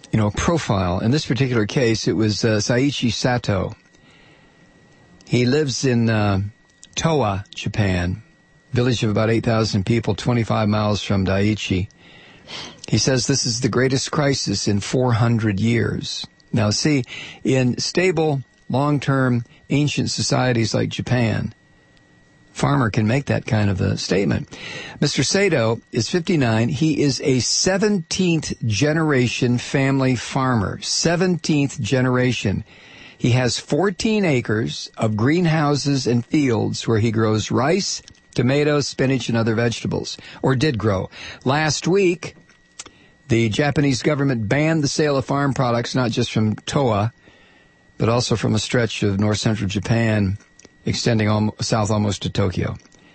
profile. In this particular case, it was Saiichi Sato. He lives in Towa, Japan, village of about 8,000 people, 25 miles from Daiichi. He says this is the greatest crisis in 400 years. Now, see, in stable, long-term, ancient societies like Japan, farmer can make that kind of a statement. Mr. Sato is 59. He is a 17th generation family farmer. 17th generation. He has 14 acres of greenhouses and fields where he grows rice, tomatoes, spinach, and other vegetables, or did grow. Last week, the Japanese government banned the sale of farm products, not just from Towa, but also from a stretch of north-central Japan, extending south almost to Tokyo.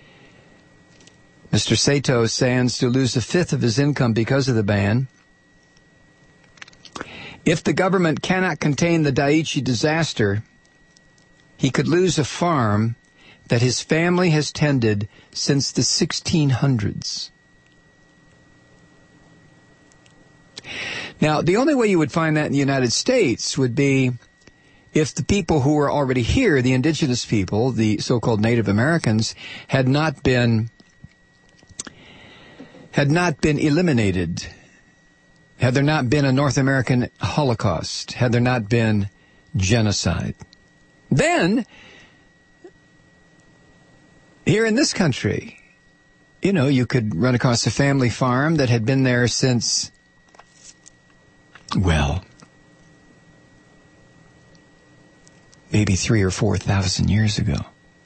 Mr. Sato stands to lose a fifth of his income because of the ban. If the government cannot contain the Daiichi disaster, he could lose a farm that his family has tended since the 1600s. Now, the only way you would find that in the United States would be if the people who were already here, the indigenous people, the so-called Native Americans, had not been eliminated, had there not been a North American Holocaust, had there not been genocide. Then, here in this country, you could run across a family farm that had been there since, maybe 3,000 or 4,000 years ago.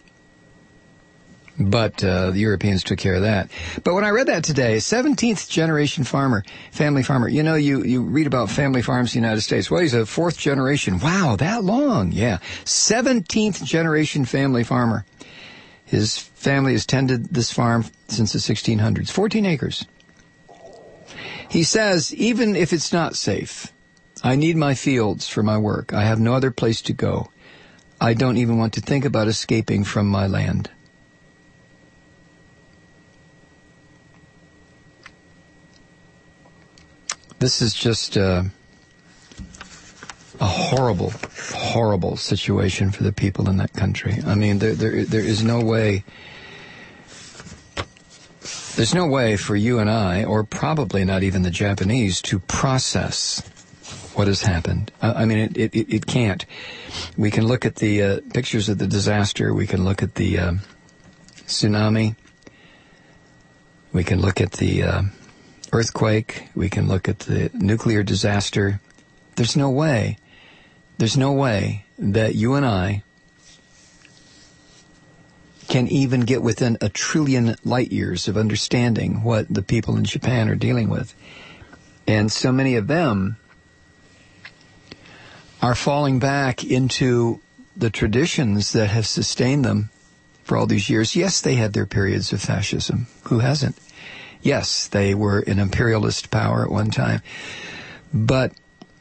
But the Europeans took care of that. But when I read that today, 17th generation farmer, family farmer, you read about family farms in the United States. Well, he's a 4th generation. Wow, that long. Yeah. 17th generation family farmer. His family has tended this farm since the 1600s. 14 acres. He says, even if it's not safe, I need my fields for my work. I have no other place to go. I don't even want to think about escaping from my land. This is just a horrible, horrible situation for the people in that country. I mean, there is no way. There's no way for you and I, or probably not even the Japanese, to process what has happened. I mean, it can't. We can look at the pictures of the disaster. We can look at the tsunami. We can look at the earthquake. We can look at the nuclear disaster. There's no way that you and I can even get within a trillion light years of understanding what the people in Japan are dealing with. And so many of them are falling back into the traditions that have sustained them for all these years. Yes, they had their periods of fascism. Who hasn't? Yes, they were an imperialist power at one time. But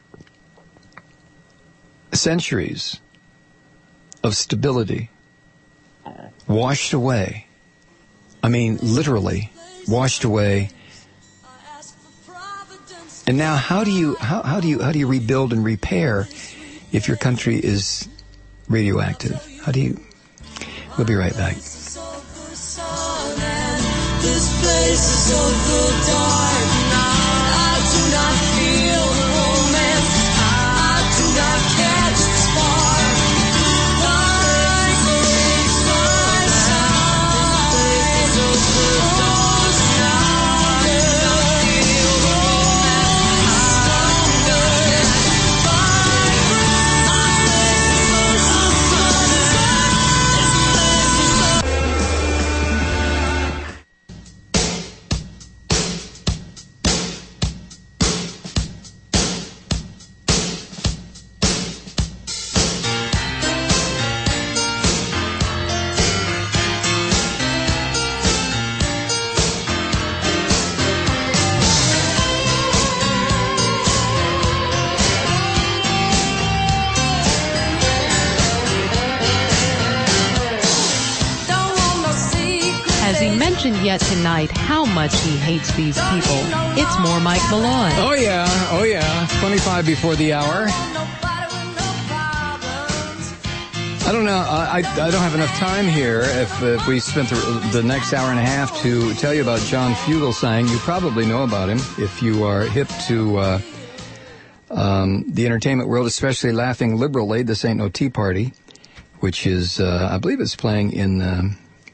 centuries of stability washed away. I mean, literally washed away. And now, how do you rebuild and repair if your country is radioactive? How do you? We'll be right back. This place is so dark. I do not feel the romance. I do not catch the spark. Light breaks my side. This place is so dark. I do not feel the romance. Has he mentioned yet tonight how much he hates these people? It's more Mike Malloy. Oh, yeah. 25 before the hour. I don't know. I don't have enough time here. If we spent the next hour and a half to tell you about John Fugelsang, you probably know about him if you are hip to the entertainment world, especially Laughing Liberally. This Ain't No Tea Party, which is, I believe, it's playing in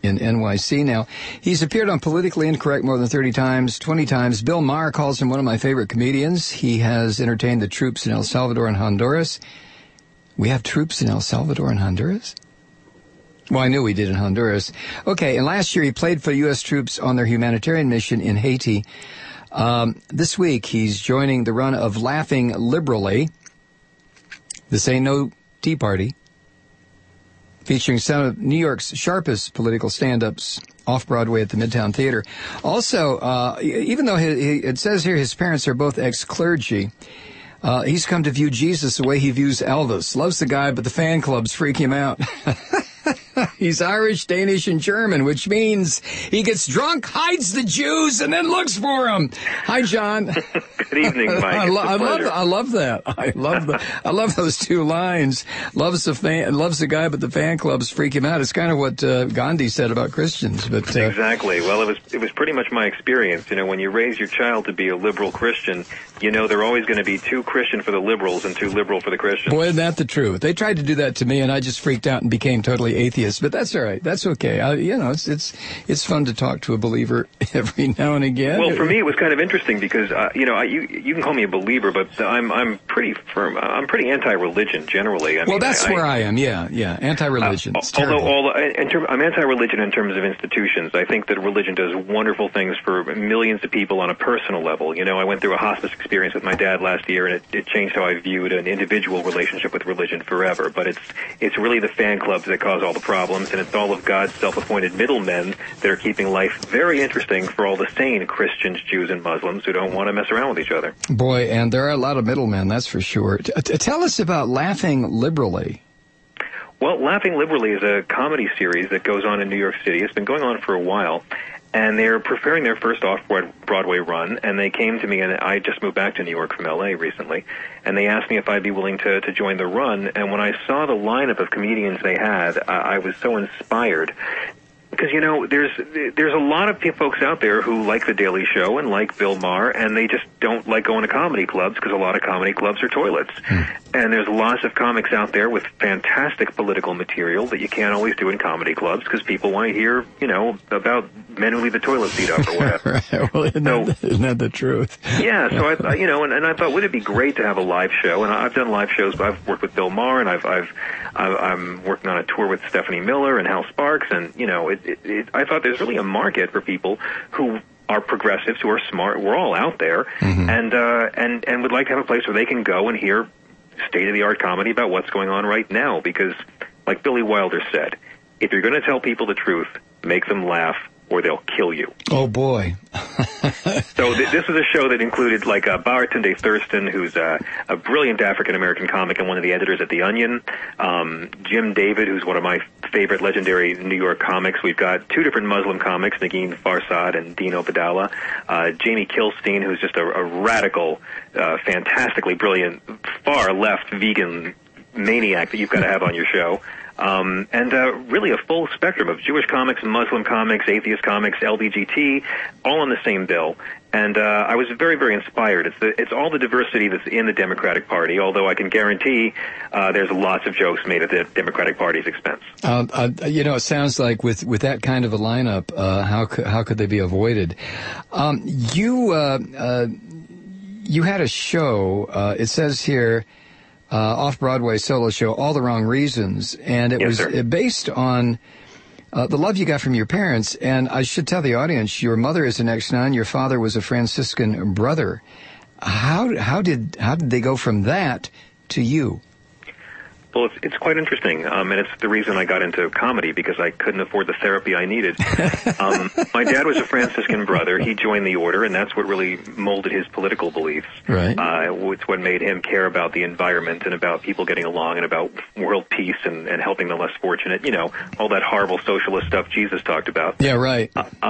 NYC now. He's appeared on Politically Incorrect more than 30 times, 20 times. Bill Maher calls him one of my favorite comedians. He has entertained the troops in El Salvador and Honduras. We have troops in El Salvador and Honduras? Well, I knew we did in Honduras. Okay, and last year he played for U.S. troops on their humanitarian mission in Haiti. This week he's joining the run of Laughing Liberally. This Ain't No Tea Party, featuring some of New York's sharpest political stand-ups off-Broadway at the Midtown Theater. Also, even though it says here his parents are both ex-clergy, he's come to view Jesus the way he views Elvis. Loves the guy, but the fan clubs freak him out. He's Irish, Danish, and German, which means he gets drunk, hides the Jews, and then looks for them. Hi, John. Good evening, Mike. I love that. I love those two lines. Loves the guy, but the fan clubs freak him out. It's kind of what Gandhi said about Christians. But exactly. Well, it was pretty much my experience. You know, when you raise your child to be a liberal Christian, you know they're always going to be too Christian for the liberals and too liberal for the Christians. Boy, isn't that the truth? They tried to do that to me, and I just freaked out and became totally atheist. But that's all right. That's okay. It's fun to talk to a believer every now and again. Well, for me, it was kind of interesting because you can call me a believer, but I'm pretty firm. I'm pretty anti-religion generally. That's where I am. Yeah, anti-religion. I'm anti-religion in terms of institutions. I think that religion does wonderful things for millions of people on a personal level. You know, I went through a hospice experience with my dad last year, and it changed how I viewed an individual relationship with religion forever. But it's really the fan clubs that cause all the problems, and it's all of God's self-appointed middlemen that are keeping life very interesting for all the sane Christians, Jews, and Muslims who don't want to mess around with each other. Boy, and there are a lot of middlemen, that's for sure. Tell us about Laughing Liberally. Well, Laughing Liberally is a comedy series that goes on in New York City. It's been going on for a while, and they're preparing their first off-Broadway run, and they came to me, and I just moved back to New York from L.A. recently, and they asked me if I'd be willing to join the run, and when I saw the lineup of comedians they had, I was so inspired. Because, you know, there's a lot of folks out there who like The Daily Show and like Bill Maher, and they just don't like going to comedy clubs because a lot of comedy clubs are toilets. And there's lots of comics out there with fantastic political material that you can't always do in comedy clubs because people want to hear, you know, about men who leave the toilet seat up or whatever. Right. Well, isn't that the truth? Yeah, so I thought, would it be great to have a live show? And I've done live shows, but I've worked with Bill Maher, and I'm working on a tour with Stephanie Miller and Hal Sparks, and, you know, I thought there's really a market for people who are progressives, who are smart. We're all out there, and would like to have a place where they can go and hear state-of-the-art comedy about what's going on right now. Because, like Billy Wilder said, if you're going to tell people the truth, make them laugh, or they'll kill you. Oh, boy. So this was a show that included, like, Baratunde Thurston, who's a brilliant African-American comic and one of the editors at The Onion, Jim David, who's one of my favorite legendary New York comics. We've got two different Muslim comics, Nagin Farsad and Dino Badala, Jamie Kilstein, who's just a radical, fantastically brilliant, far-left vegan maniac that you've got to have on your show. And really a full spectrum of Jewish comics, Muslim comics, atheist comics, LBGT, all on the same bill. And I was very, very inspired. It's all the diversity that's in the Democratic Party, although I can guarantee there's lots of jokes made at the Democratic Party's expense. It sounds like with that kind of a lineup, how could they be avoided? You had a show, it says here, off-Broadway solo show, All the Wrong Reasons, and it was based on the love you got from your parents. And I should tell the audience, your mother is an ex-nun, your father was a Franciscan brother. How did they go from that to you? Well, it's quite interesting, and it's the reason I got into comedy, because I couldn't afford the therapy I needed. My dad was a Franciscan brother. He joined the order, and that's what really molded his political beliefs. Right. It's what made him care about the environment and about people getting along and about world peace and helping the less fortunate. You know, all that horrible socialist stuff Jesus talked about. Yeah, right.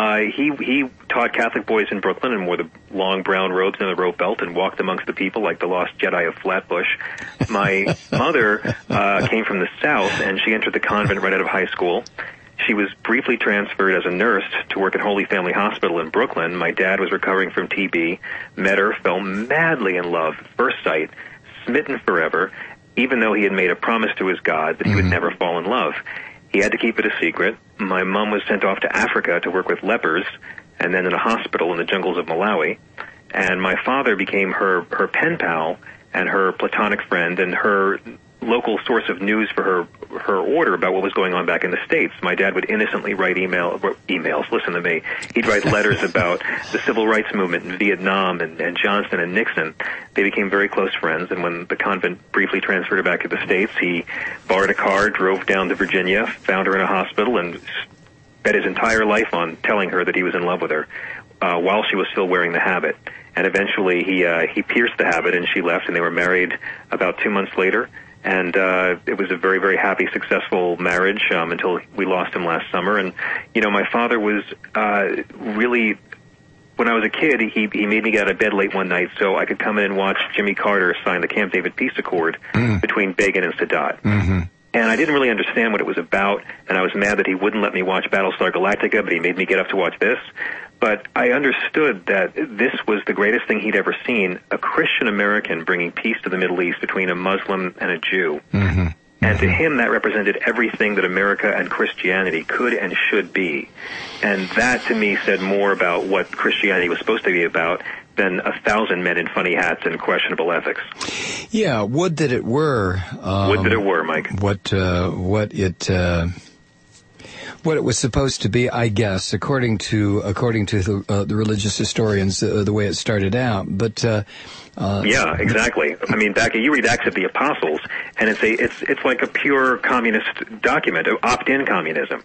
He taught Catholic boys in Brooklyn and wore the long brown robes and the rope belt and walked amongst the people like the lost Jedi of Flatbush. My mother came from the South, and she entered the convent right out of high school. She was briefly transferred as a nurse to work at Holy Family Hospital in Brooklyn. My dad was recovering from TB, met her, fell madly in love at first sight, smitten forever, even though he had made a promise to his God that he would never fall in love. He had to keep it a secret. My mom was sent off to Africa to work with lepers, and then in a hospital in the jungles of Malawi. And my father became her pen pal and her platonic friend and her local source of news for her order about what was going on back in the States. My dad would innocently write emails, listen to me. He'd write letters about the civil rights movement in Vietnam and Johnson and Nixon. They became very close friends, and when the convent briefly transferred her back to the States, he borrowed a car, drove down to Virginia, found her in a hospital, and bet his entire life on telling her that he was in love with her while she was still wearing the habit. And eventually he pierced the habit, and she left, and they were married about 2 months later. And it was a very, very happy, successful marriage until we lost him last summer. And, you know, my father was really, when I was a kid, he made me get out of bed late one night so I could come in and watch Jimmy Carter sign the Camp David Peace Accord between Begin and Sadat. Mm-hmm. And I didn't really understand what it was about, and I was mad that he wouldn't let me watch Battlestar Galactica, but he made me get up to watch this. But I understood that this was the greatest thing he'd ever seen, a Christian American bringing peace to the Middle East between a Muslim and a Jew. Mm-hmm. And to him, that represented everything that America and Christianity could and should be. And that, to me, said more about what Christianity was supposed to be about than 1,000 men in funny hats and questionable ethics. Yeah, would that it were. Would that it were, Mike. What it was supposed to be, I guess, according to the religious historians, the way it started out. But yeah, exactly. I mean, you read Acts of the Apostles, and it's like a pure communist document, opt-in communism.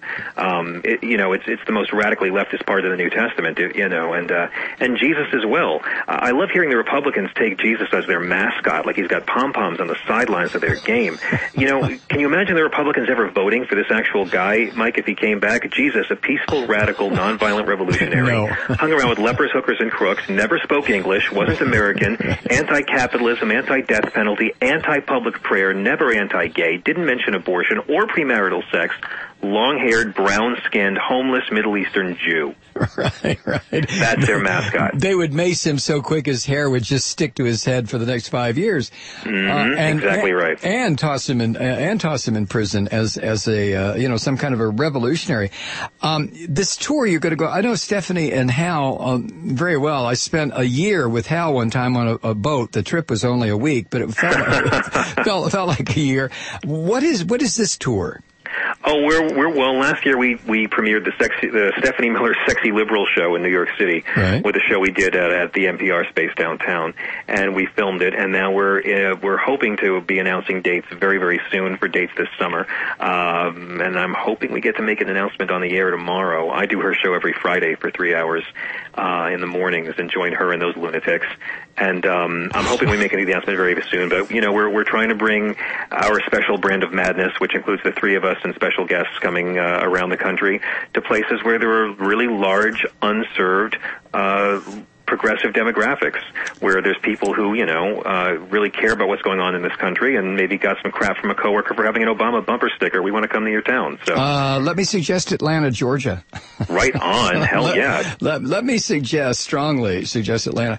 It's the most radically leftist part of the New Testament, and Jesus as well. I love hearing the Republicans take Jesus as their mascot, like he's got pom-poms on the sidelines of their game. Can you imagine the Republicans ever voting for this actual guy, Mike, if he came back? Jesus, a peaceful, radical, nonviolent revolutionary, hung around with lepers, hookers, and crooks, never spoke English, wasn't American, anti-capitalism, anti-death penalty, anti-public prayer, never anti-gay, didn't mention abortion or premarital sex, long-haired, brown-skinned, homeless Middle Eastern Jew. Right. That's their mascot. They would mace him so quick his hair would just stick to his head for the next 5 years. Exactly right. And toss him in prison as a some kind of a revolutionary. This tour you're going to go. I know Stephanie and Hal very well. I spent a year with Hal one time on a boat. The trip was only a week, but it felt like a year. What is this tour? Oh, we're well. Last year we premiered the Stephanie Miller Sexy Liberal show in New York City, right, with a show we did at the NPR space downtown, and we filmed it. And now we're hoping to be announcing dates very, very soon for dates this summer. And I'm hoping we get to make an announcement on the air tomorrow. I do her show every Friday for 3 hours in the mornings, and join her and those lunatics. And I'm hoping we make an announcement very soon. But we're trying to bring our special brand of madness, which includes the three of us and special guests coming around the country, to places where there are really large, unserved, progressive demographics, where there's people who, really care about what's going on in this country and maybe got some crap from a coworker for having an Obama bumper sticker. We want to come to your town. So let me suggest Atlanta, Georgia. Right on. Hell yeah. Let me strongly suggest Atlanta.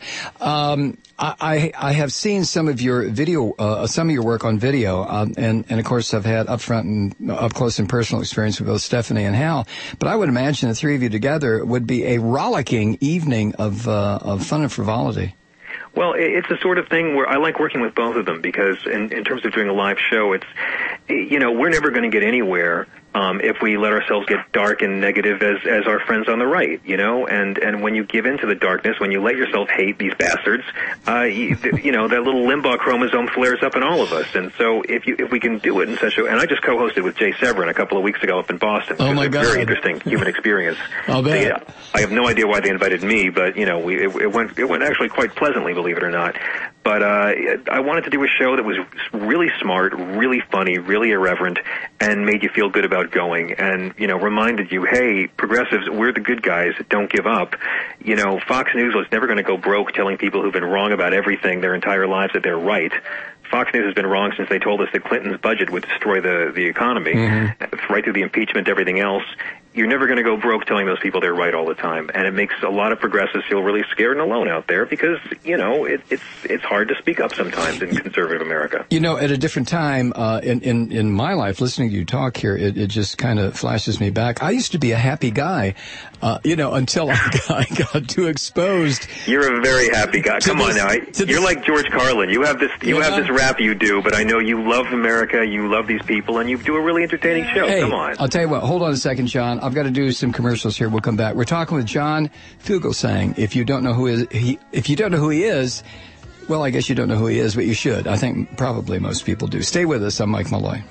I have seen some of your video, some of your work on video, and of course I've had up close and personal experience with both Stephanie and Hal. But I would imagine the three of you together would be a rollicking evening of fun and frivolity. Well, it's the sort of thing where I like working with both of them, because in terms of doing a live show, it's, we're never going to get anywhere if we let ourselves get dark and negative as our friends on the right, you know, and when you give in to the darkness, when you let yourself hate these bastards, you know, that little Limbaugh chromosome flares up in all of us. And so if we can do it in such a, and I just co-hosted with Jay Severin a couple of weeks ago up in Boston. Oh my God. Very interesting human experience. I'll bet. I have no idea why they invited me, but you know, it went actually quite pleasantly, believe it or not. But I wanted to do a show that was really smart, really funny, really irreverent, and made you feel good about going. And, you know, reminded you, hey, progressives, we're the good guys. Don't give up. You know, Fox News was never going to go broke telling people who've been wrong about everything their entire lives that they're right. Fox News has been wrong since they told us that Clinton's budget would destroy the economy, right through the impeachment, everything else. You're never going to go broke telling those people they're right all the time, and it makes a lot of progressives feel really scared and alone out there because, you know, it's hard to speak up sometimes in conservative America. You know, at a different time in my life, listening to you talk here, it just kind of flashes me back. I used to be a happy guy, you know, until I got too exposed. You're a very happy guy. Come on now, you're like George Carlin. You have this rap you do, but I know you love America, you love these people, and you do a really entertaining show. Hey, come on. I'll tell you what. Hold on a second, John. I've got to do some commercials here. We'll come back. We're talking with John Fugelsang. If you don't know who he is, well, I guess you don't know who he is, but you should. I think probably most people do. Stay with us. I'm Mike Malloy.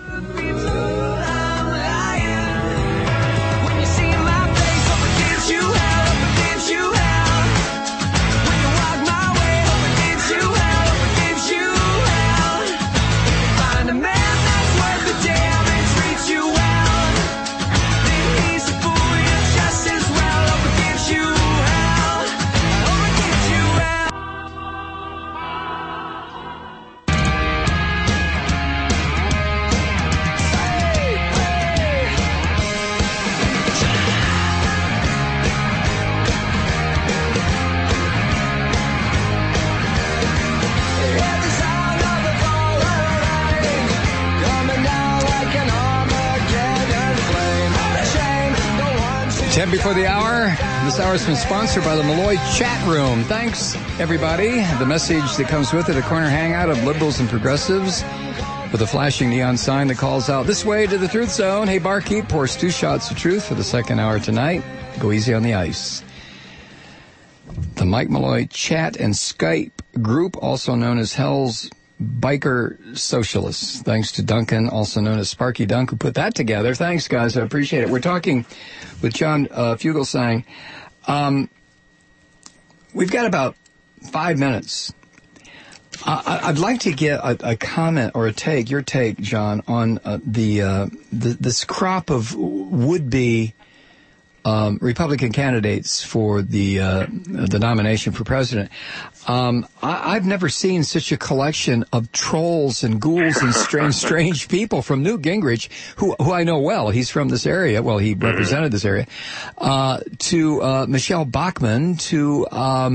Before the hour. This hour has been sponsored by the Malloy Chat Room. Thanks, everybody. The message that comes with it, a corner hangout of liberals and progressives with a flashing neon sign that calls out, this way to the truth zone. Hey, barkeep, pour us 2 shots of truth for the second hour tonight. Go easy on the ice. The Mike Malloy Chat and Skype group, also known as Hell's Biker Socialists. Thanks to Duncan, also known as Sparky Dunk, who put that together. Thanks, guys. I appreciate it. We're talking with John Fugelsang. We've got about 5 minutes. I'd like to get a comment or your take, John, on this crop of would-be Republican candidates for the nomination for president. I've never seen such a collection of trolls and ghouls and strange people, from Newt Gingrich, who I know well. He's from this area. Well, he represented this area. To Michelle Bachmann. To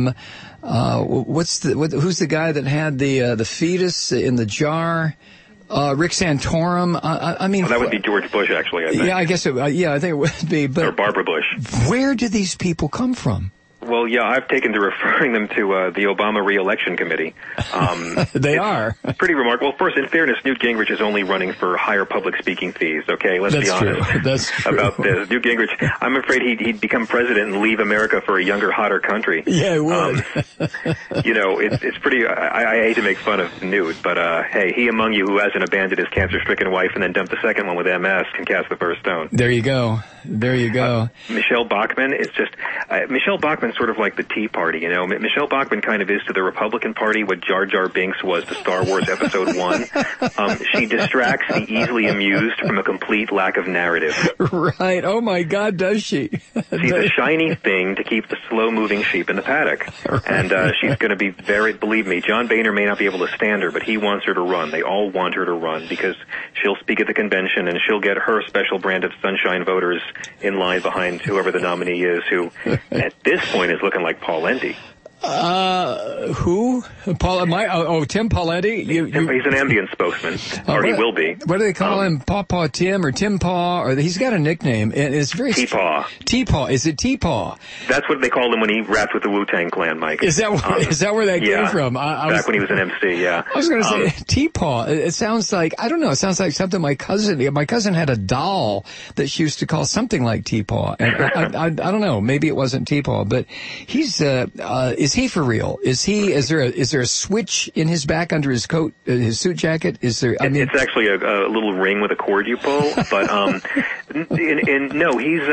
who's the guy that had the fetus in the jar? Rick Santorum. I mean, well, that would be George Bush, actually. I think. Yeah, I guess. I think it would be. But or Barbara Bush. Where do these people come from? Well, yeah, I've taken to referring them to the Obama re-election committee. They are. Pretty remarkable. First, in fairness, Newt Gingrich is only running for higher public speaking fees, okay? Let's be honest. That's true. About this. Newt Gingrich, I'm afraid he'd become president and leave America for a younger, hotter country. Yeah, he would. You know, it's pretty, I hate to make fun of Newt, but hey, he among you who hasn't abandoned his cancer-stricken wife and then dumped the second one with MS can cast the first stone. There you go. Michelle Bachmann is just, Michelle Bachmann's sort of like the Tea Party, you know. Michelle Bachmann kind of is to the Republican Party what Jar Jar Binks was to Star Wars Episode 1. She distracts the easily amused from a complete lack of narrative. Right. Oh, my God, does she? She's a shiny thing to keep the slow-moving sheep in the paddock. Right. And she's going to be believe me, John Boehner may not be able to stand her, but he wants her to run. They all want her to run because she'll speak at the convention and she'll get her special brand of sunshine voters in line behind whoever the nominee is, who at this point is looking like Paul Endy. Who? Tim Pawletti? He's an Ambien spokesman, or he will be. What do they call him? Paw Tim or Tim Paw? Or he's got a nickname. And it's very T-Paw. T-Paw. Is it T-Paw? That's what they called him when he rapped with the Wu-Tang Clan, Mike. Is that where that came from? Back when he was an MC, yeah. I was going to say T-Paw. It sounds like, I don't know, it sounds like something my cousin had a doll that she used to call something like T-Paw. And I don't know, maybe it wasn't T-Paw, but he's, is he for real? Is there a switch in his back under his coat, his suit jacket? It's actually a little ring with a cord you pull, but, no, he's,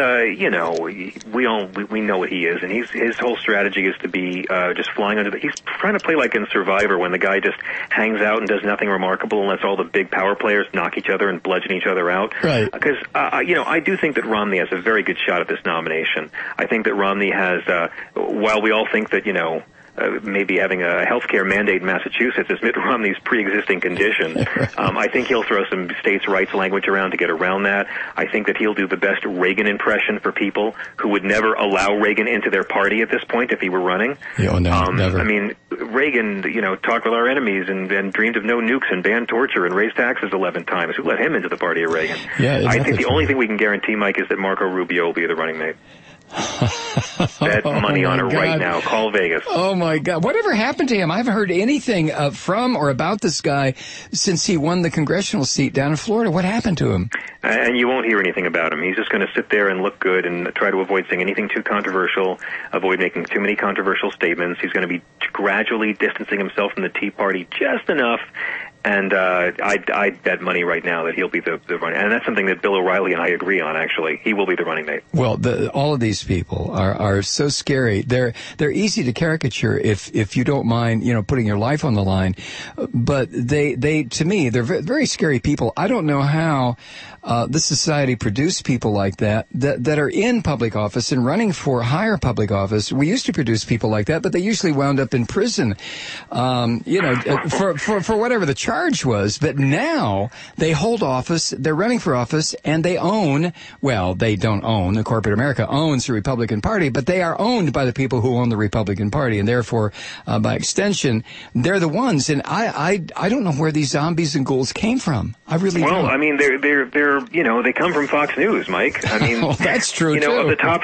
we know what he is, and his whole strategy is to be, just flying under he's trying to play like in Survivor when the guy just hangs out and does nothing remarkable unless all the big power players knock each other and bludgeon each other out. Right. Because, I do think that Romney has a very good shot at this nomination. I think that Romney has, while we all think that, maybe having a healthcare mandate in Massachusetts is Mitt Romney's pre-existing condition. I think he'll throw some states' rights language around to get around that. I think that he'll do the best Reagan impression for people who would never allow Reagan into their party at this point if he were running. Oh, no, never. I mean, Reagan, talked with our enemies and dreamed of no nukes and banned torture and raised taxes 11 times. Who let him into the party of Reagan? Yeah, I think the only thing we can guarantee, Mike, is that Marco Rubio will be the running mate. Bet money on it right now. Call Vegas. Oh my God. Whatever happened to him? I haven't heard anything from or about this guy since he won the congressional seat down in Florida. What happened to him? And you won't hear anything about him. He's just going to sit there and look good and try to avoid saying anything too controversial, avoid making too many controversial statements. He's going to be gradually distancing himself from the Tea Party just enough. And I'd bet money right now that he'll be the running, and that's something that Bill O'Reilly and I agree on. Actually, he will be the running mate. Well, all of these people are so scary. They're easy to caricature if you don't mind, putting your life on the line. But they to me, they're very scary people. I don't know how this society produced people like that are in public office and running for higher public office. We used to produce people like that, but they usually wound up in prison, for whatever the charge was. But now they hold office, they're running for office, and they own, well, they don't own, the corporate America owns the Republican Party, but they are owned by the people who own the Republican Party, and therefore, by extension, they're the ones. And I don't know where these zombies and ghouls came from. I really don't. Well, I mean, they're they come from Fox News, Mike. I mean, well, that's true too. Of the top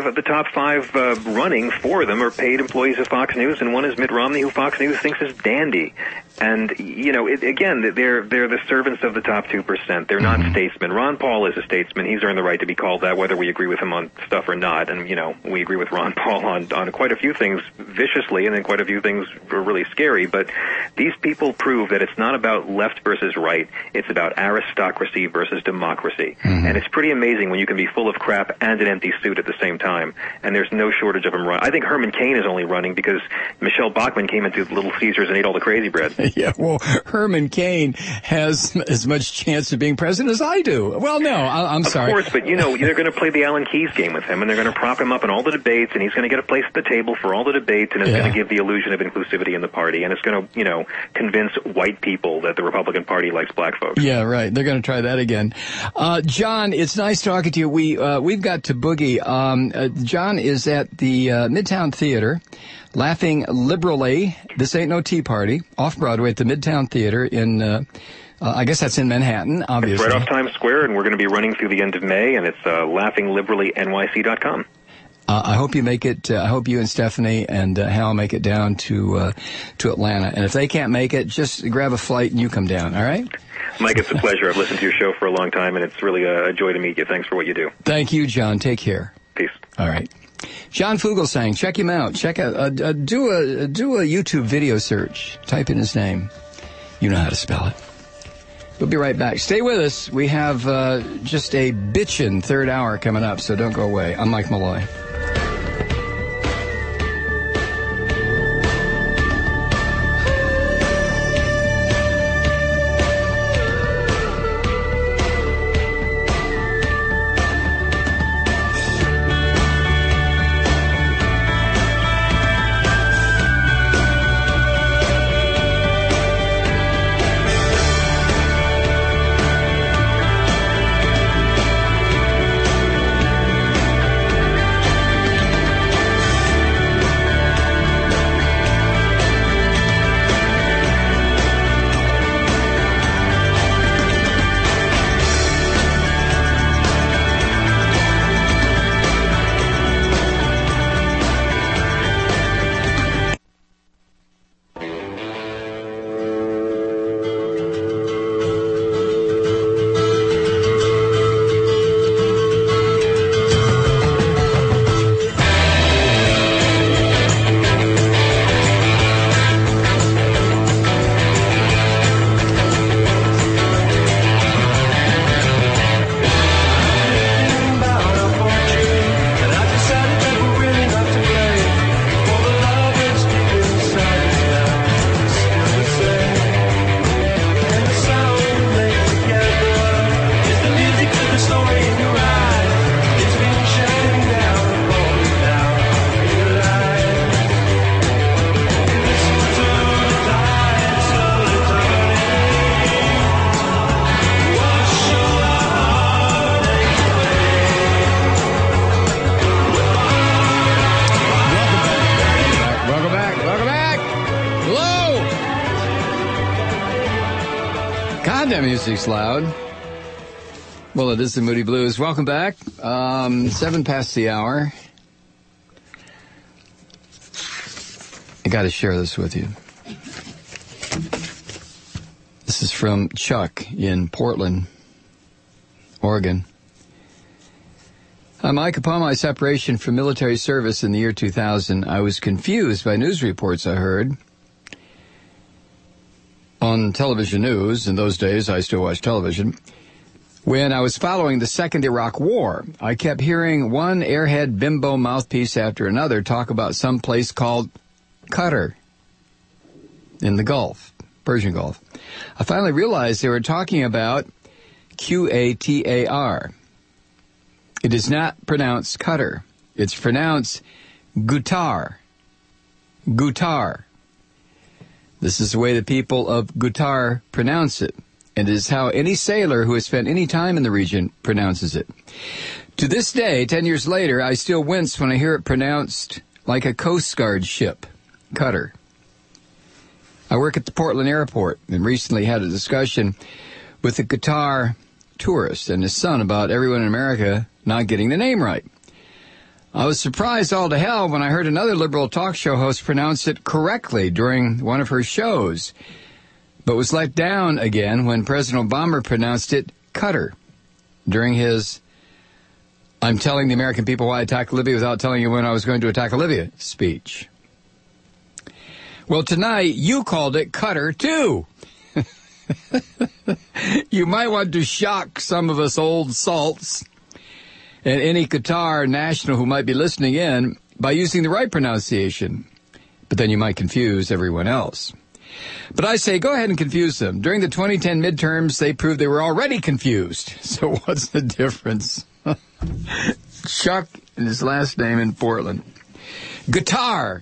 five running, 4 of them are paid employees of Fox News, and one is Mitt Romney, who Fox News thinks is dandy. And, they're the servants of the top 2%. They're not statesmen. Ron Paul is a statesman. He's earned the right to be called that, whether we agree with him on stuff or not. And, we agree with Ron Paul on quite a few things viciously, and then quite a few things are really scary. But these people prove that it's not about left versus right. It's about aristocracy versus democracy. And it's pretty amazing when you can be full of crap and an empty suit at the same time. And there's no shortage of them running. I think Herman Cain is only running because Michelle Bachmann came into Little Caesars and ate all the crazy bread. Yeah, well, Herman Cain has as much chance of being president as I do. Well, no, I'm sorry. Of course, but they're going to play the Alan Keyes game with him, and they're going to prop him up in all the debates, and he's going to get a place at the table for all the debates, and it's going to give the illusion of inclusivity in the party, and it's going to, convince white people that the Republican Party likes black folks. Yeah, right. They're going to try that again. John, it's nice talking to you. We've got to boogie. John is at the Midtown Theater, laughing liberally. This ain't no Tea Party, off Broadway at the Midtown Theater in, I guess that's in Manhattan, obviously. It's right off Times Square, and we're going to be running through the end of May, and it's laughingliberallynyc.com. I hope you make it. I hope you and Stephanie and Hal make it down to Atlanta. And if they can't make it, just grab a flight and you come down. All right? Mike, it's a pleasure. I've listened to your show for a long time, and it's really a joy to meet you. Thanks for what you do. Thank you, John. Take care. Peace. All right. John Fugelsang, check him out. Check out. Do a YouTube video search. Type in his name. You know how to spell it. We'll be right back. Stay with us. We have just a bitchin' third hour coming up, so don't go away. I'm Mike Malloy. That music's loud. Well, it is the Moody Blues. Welcome back. 7 past the hour. I got to share this with you. This is from Chuck in Portland, Oregon. Mike, upon my separation from military service in the year 2000, I was confused by news reports I heard on television news. In those days, I still watched television. When I was following the Second Iraq War, I kept hearing one airhead bimbo mouthpiece after another talk about some place called Qatar in the Gulf, Persian Gulf. I finally realized they were talking about Qatar. It is not pronounced Qatar. It's pronounced Gutar. Gutar. This is the way the people of Gutar pronounce it, and it is how any sailor who has spent any time in the region pronounces it. To this day, 10 years later, I still wince when I hear it pronounced like a Coast Guard ship, Qatar. I work at the Portland airport and recently had a discussion with a Qatar tourist and his son about everyone in America not getting the name right. I was surprised all to hell when I heard another liberal talk show host pronounce it correctly during one of her shows, but was let down again when President Obama pronounced it Qatar during his "I'm telling the American people why I attacked Libya without telling you when I was going to attack Libya" speech. Well, tonight you called it Qatar too. You might want to shock some of us old salts and any Qatar national who might be listening in by using the right pronunciation. But then you might confuse everyone else. But I say, go ahead and confuse them. During the 2010 midterms, they proved they were already confused. So what's the difference? Chuck and his last name in Portland. Guitar.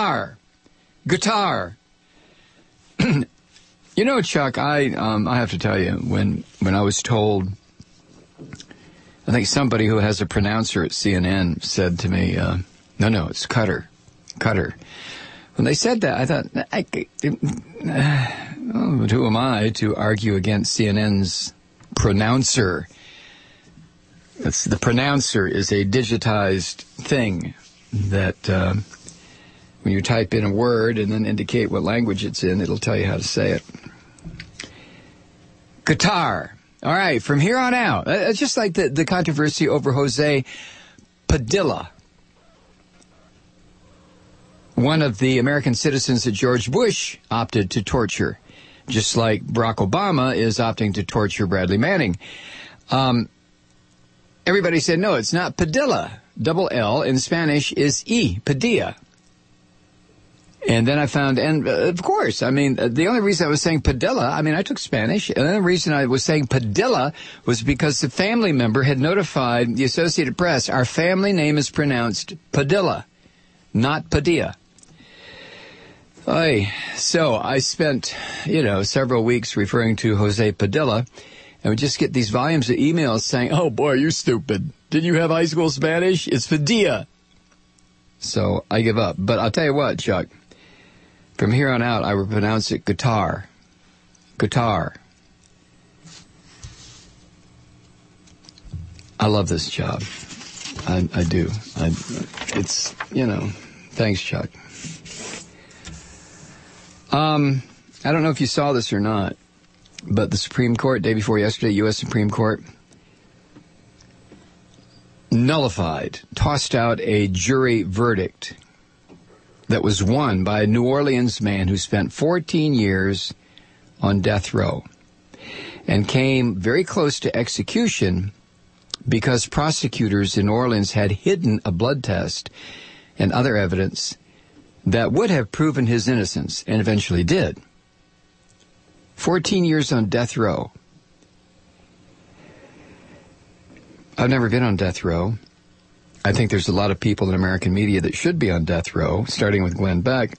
You know, Chuck, I have to tell you, when I was told, I think somebody who has a pronouncer at CNN said to me, no, it's Qatar. When they said that, I thought, who am I to argue against CNN's pronouncer? The pronouncer is a digitized thing that when you type in a word and then indicate what language it's in, it'll tell you how to say it. Qatar. All right, from here on out, it's just like the controversy over Jose Padilla, one of the American citizens that George Bush opted to torture, just like Barack Obama is opting to torture Bradley Manning. Everybody said, no, it's not Padilla. Double L in Spanish is E, Padilla. And then I found, and of course, I mean, the only reason I was saying Padilla, I took Spanish, and the only reason I was saying Padilla was because the family member had notified the Associated Press, our family name is pronounced Padilla, not Padilla. So I spent, several weeks referring to Jose Padilla, and would just get these volumes of emails saying, oh boy, you're stupid. Didn't you have high school Spanish? It's Padilla. So I give up. But I'll tell you what, Chuck. From here on out, I will pronounce it Qatar. Qatar. I love this job. I do. Thanks, Chuck. I don't know if you saw this or not, but the Supreme Court, day before yesterday, U.S. Supreme Court, nullified, tossed out a jury verdict that was won by a New Orleans man who spent 14 years on death row and came very close to execution because prosecutors in New Orleans had hidden a blood test and other evidence that would have proven his innocence, and eventually did. 14 years on death row. I've never been on death row. I think there's a lot of people in American media that should be on death row, starting with Glenn Beck.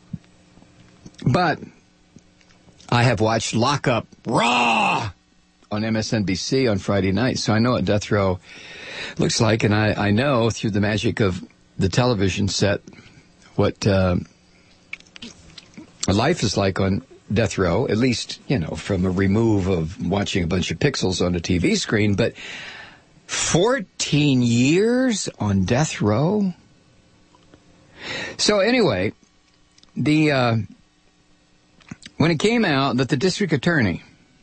But I have watched Lockup Raw on MSNBC on Friday night, so I know what death row looks like, and I know through the magic of the television set what life is like on death row, at least, from a remove of watching a bunch of pixels on a TV screen, but 14 years on death row? So anyway, when it came out that the district attorney,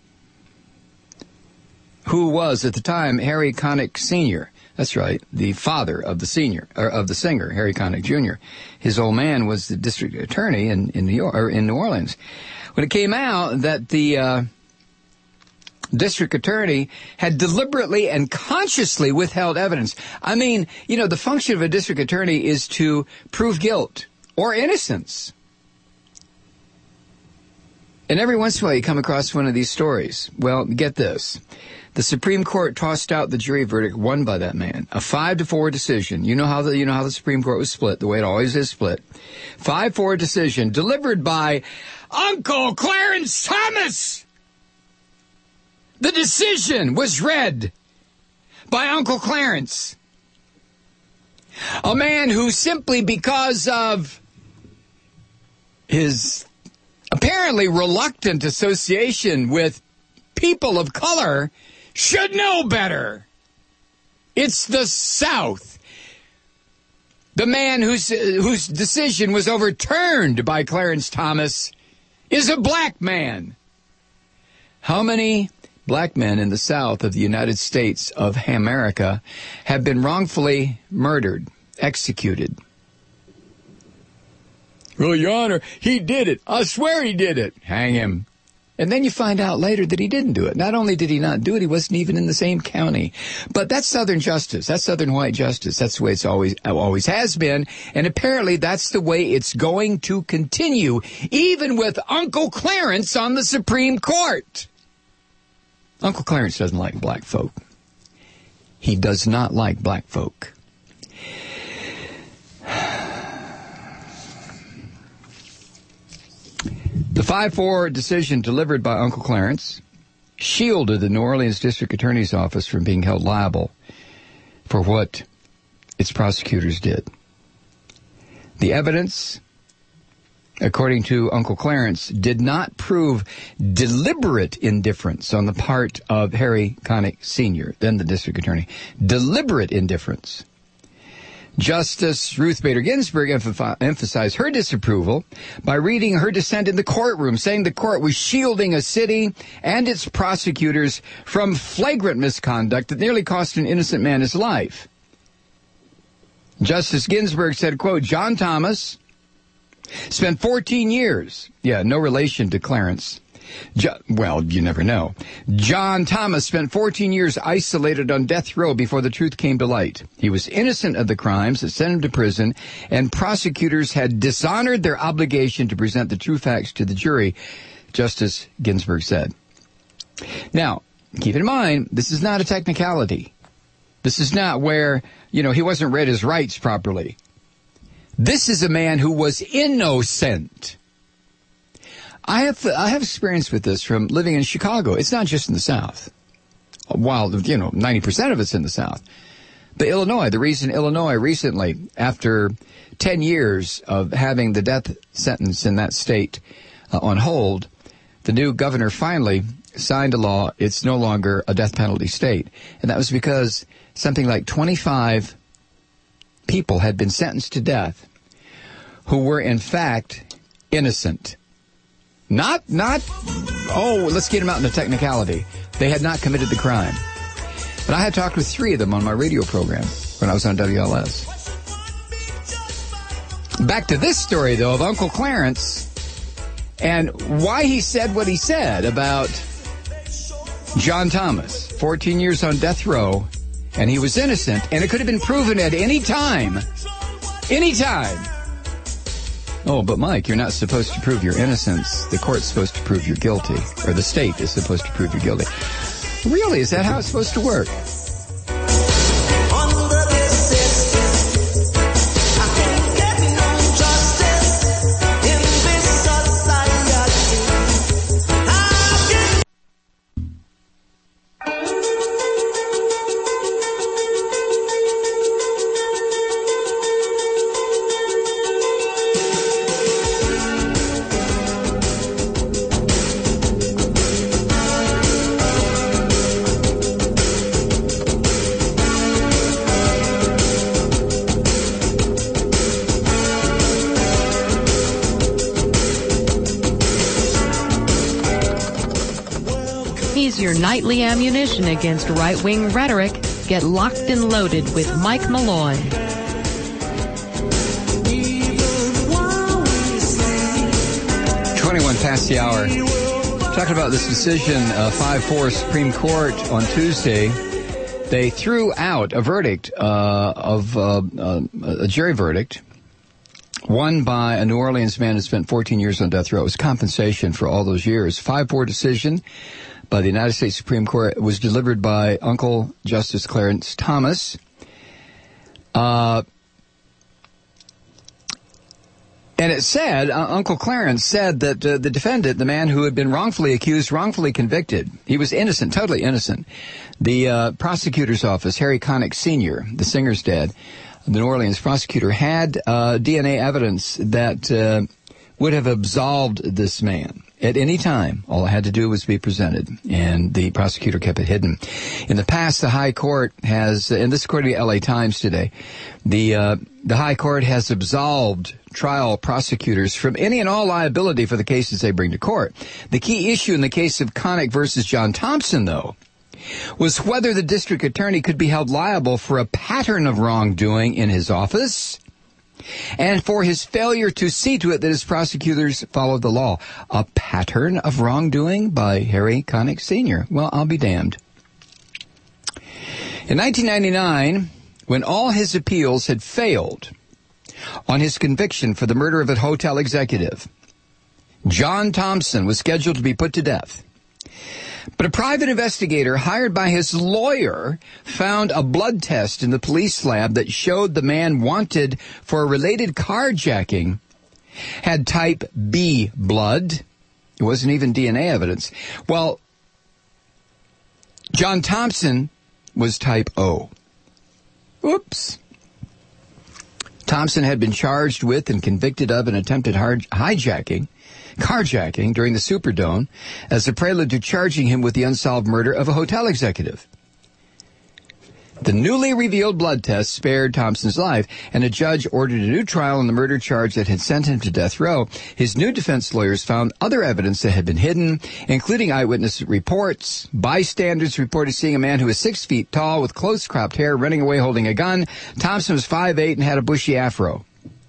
who was at the time Harry Connick Sr., that's right, the father of the singer, Harry Connick Jr., his old man was the district attorney in New York, or in New Orleans. When it came out that the district attorney had deliberately and consciously withheld evidence. I mean, the function of a district attorney is to prove guilt or innocence. And every once in a while you come across one of these stories. Well, get this. The Supreme Court tossed out the jury verdict won by that man. A 5-4 decision. You know how the Supreme Court was split, the way it always is split. 5-4 decision delivered by Uncle Clarence Thomas. The decision was read by Uncle Clarence. A man who simply because of his apparently reluctant association with people of color should know better. It's the South. The man whose decision was overturned by Clarence Thomas is a black man. How many black men in the South of the United States of America have been wrongfully murdered, executed? Well, Your Honor, he did it. I swear he did it. Hang him. And then you find out later that he didn't do it. Not only did he not do it, he wasn't even in the same county. But that's Southern justice. That's Southern white justice. That's the way it's always has been. And apparently that's the way it's going to continue, even with Uncle Clarence on the Supreme Court. Uncle Clarence doesn't like black folk. He does not like black folk. The 5-4 decision delivered by Uncle Clarence shielded the New Orleans District Attorney's Office from being held liable for what its prosecutors did. The evidence, according to Uncle Clarence, did not prove deliberate indifference on the part of Harry Connick Sr., then the district attorney. Deliberate indifference. Justice Ruth Bader Ginsburg emphasized her disapproval by reading her dissent in the courtroom, saying the court was shielding a city and its prosecutors from flagrant misconduct that nearly cost an innocent man his life. Justice Ginsburg said, quote, John Thomas spent 14 years, no relation to Clarence. Well, you never know. John Thomas spent 14 years isolated on death row before the truth came to light. He was innocent of the crimes that sent him to prison, and prosecutors had dishonored their obligation to present the true facts to the jury, Justice Ginsburg said. Now, keep in mind, this is not a technicality. This is not where, he wasn't read his rights properly. This is a man who was innocent. I have experience with this from living in Chicago. It's not just in the South. While, 90% of it's in the South. But Illinois, the reason Illinois recently, after 10 years of having the death sentence in that state on hold, the new governor finally signed a law. It's no longer a death penalty state. And that was because something like 25 people had been sentenced to death who were in fact innocent. Not, let's get them out in a technicality. They had not committed the crime. But I had talked with 3 of them on my radio program when I was on WLS. Back to this story, though, of Uncle Clarence and why he said what he said about John Thomas. 14 years on death row, and he was innocent, and it could have been proven at any time. Any time. Oh, but Mike, you're not supposed to prove your innocence. The court's supposed to prove you're guilty, or the state is supposed to prove you're guilty. Really? Is that how it's supposed to work? your nightly ammunition against right-wing rhetoric. Get locked and loaded with Mike Malloy. 21 past the hour. Talking about this decision, 5-4 Supreme Court on Tuesday. They threw out a verdict of a jury verdict won by a New Orleans man who spent 14 years on death row. It was compensation for all those years. 5-4 decision by the United States Supreme Court. It was delivered by Uncle Justice Clarence Thomas. And it said, Uncle Clarence said that the defendant, the man who had been wrongfully accused, wrongfully convicted, he was innocent, totally innocent. The prosecutor's office, Harry Connick Sr., the singer's dad, the New Orleans prosecutor, had DNA evidence that would have absolved this man at any time. All it had to do was be presented, and the prosecutor kept it hidden. In the past, the High Court has, and this is according to LA Times today, the High Court has absolved trial prosecutors from any and all liability for the cases they bring to court. The key issue in the case of Connick versus John Thompson, though, was whether the district attorney could be held liable for a pattern of wrongdoing in his office and for his failure to see to it that his prosecutors followed the law. A pattern of wrongdoing by Harry Connick Sr. Well, I'll be damned. In 1999, when all his appeals had failed on his conviction for the murder of a hotel executive, John Thompson was scheduled to be put to death. But a private investigator hired by his lawyer found a blood test in the police lab that showed the man wanted for a related carjacking had type B blood. It wasn't even DNA evidence. Well, John Thompson was type O. Oops. Thompson had been charged with and convicted of an attempted carjacking during the Superdome as a prelude to charging him with the unsolved murder of a hotel executive. The newly revealed blood test spared Thompson's life, and a judge ordered a new trial on the murder charge that had sent him to death row. His new defense lawyers found other evidence that had been hidden, including eyewitness reports. Bystanders reported seeing a man who was 6 feet tall with close-cropped hair running away holding a gun. Thompson was 5'8" and had a bushy afro.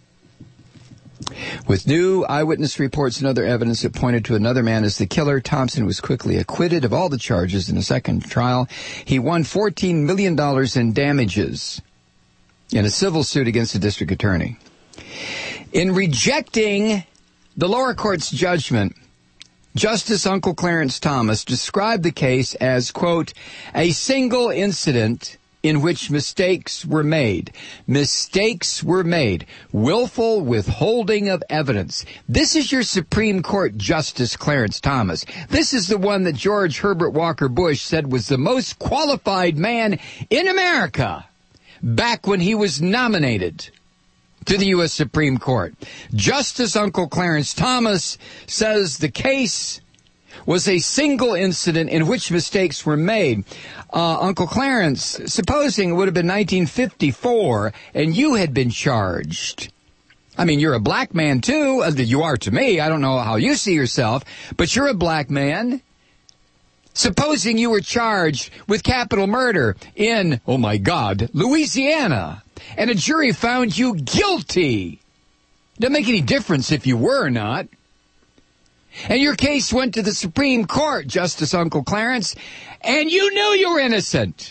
With new eyewitness reports and other evidence that pointed to another man as the killer, Thompson was quickly acquitted of all the charges in a second trial. He won $14 million in damages in a civil suit against the district attorney. In rejecting the lower court's judgment, Justice Uncle Clarence Thomas described the case as, quote, a single incident in which mistakes were made. Mistakes were made. Willful withholding of evidence. This is your Supreme Court Justice Clarence Thomas. This is the one that George Herbert Walker Bush said was the most qualified man in America back when he was nominated to the U.S. Supreme Court. Justice Uncle Clarence Thomas says the case was a single incident in which mistakes were made. Uncle Clarence, supposing it would have been 1954 and you had been charged. I mean, you're a black man too. You are to me. I don't know how you see yourself, but you're a black man. Supposing you were charged with capital murder in, oh my God, Louisiana, and a jury found you guilty. Doesn't make any difference if you were or not. And your case went to the Supreme Court, Justice Uncle Clarence, and you knew you were innocent.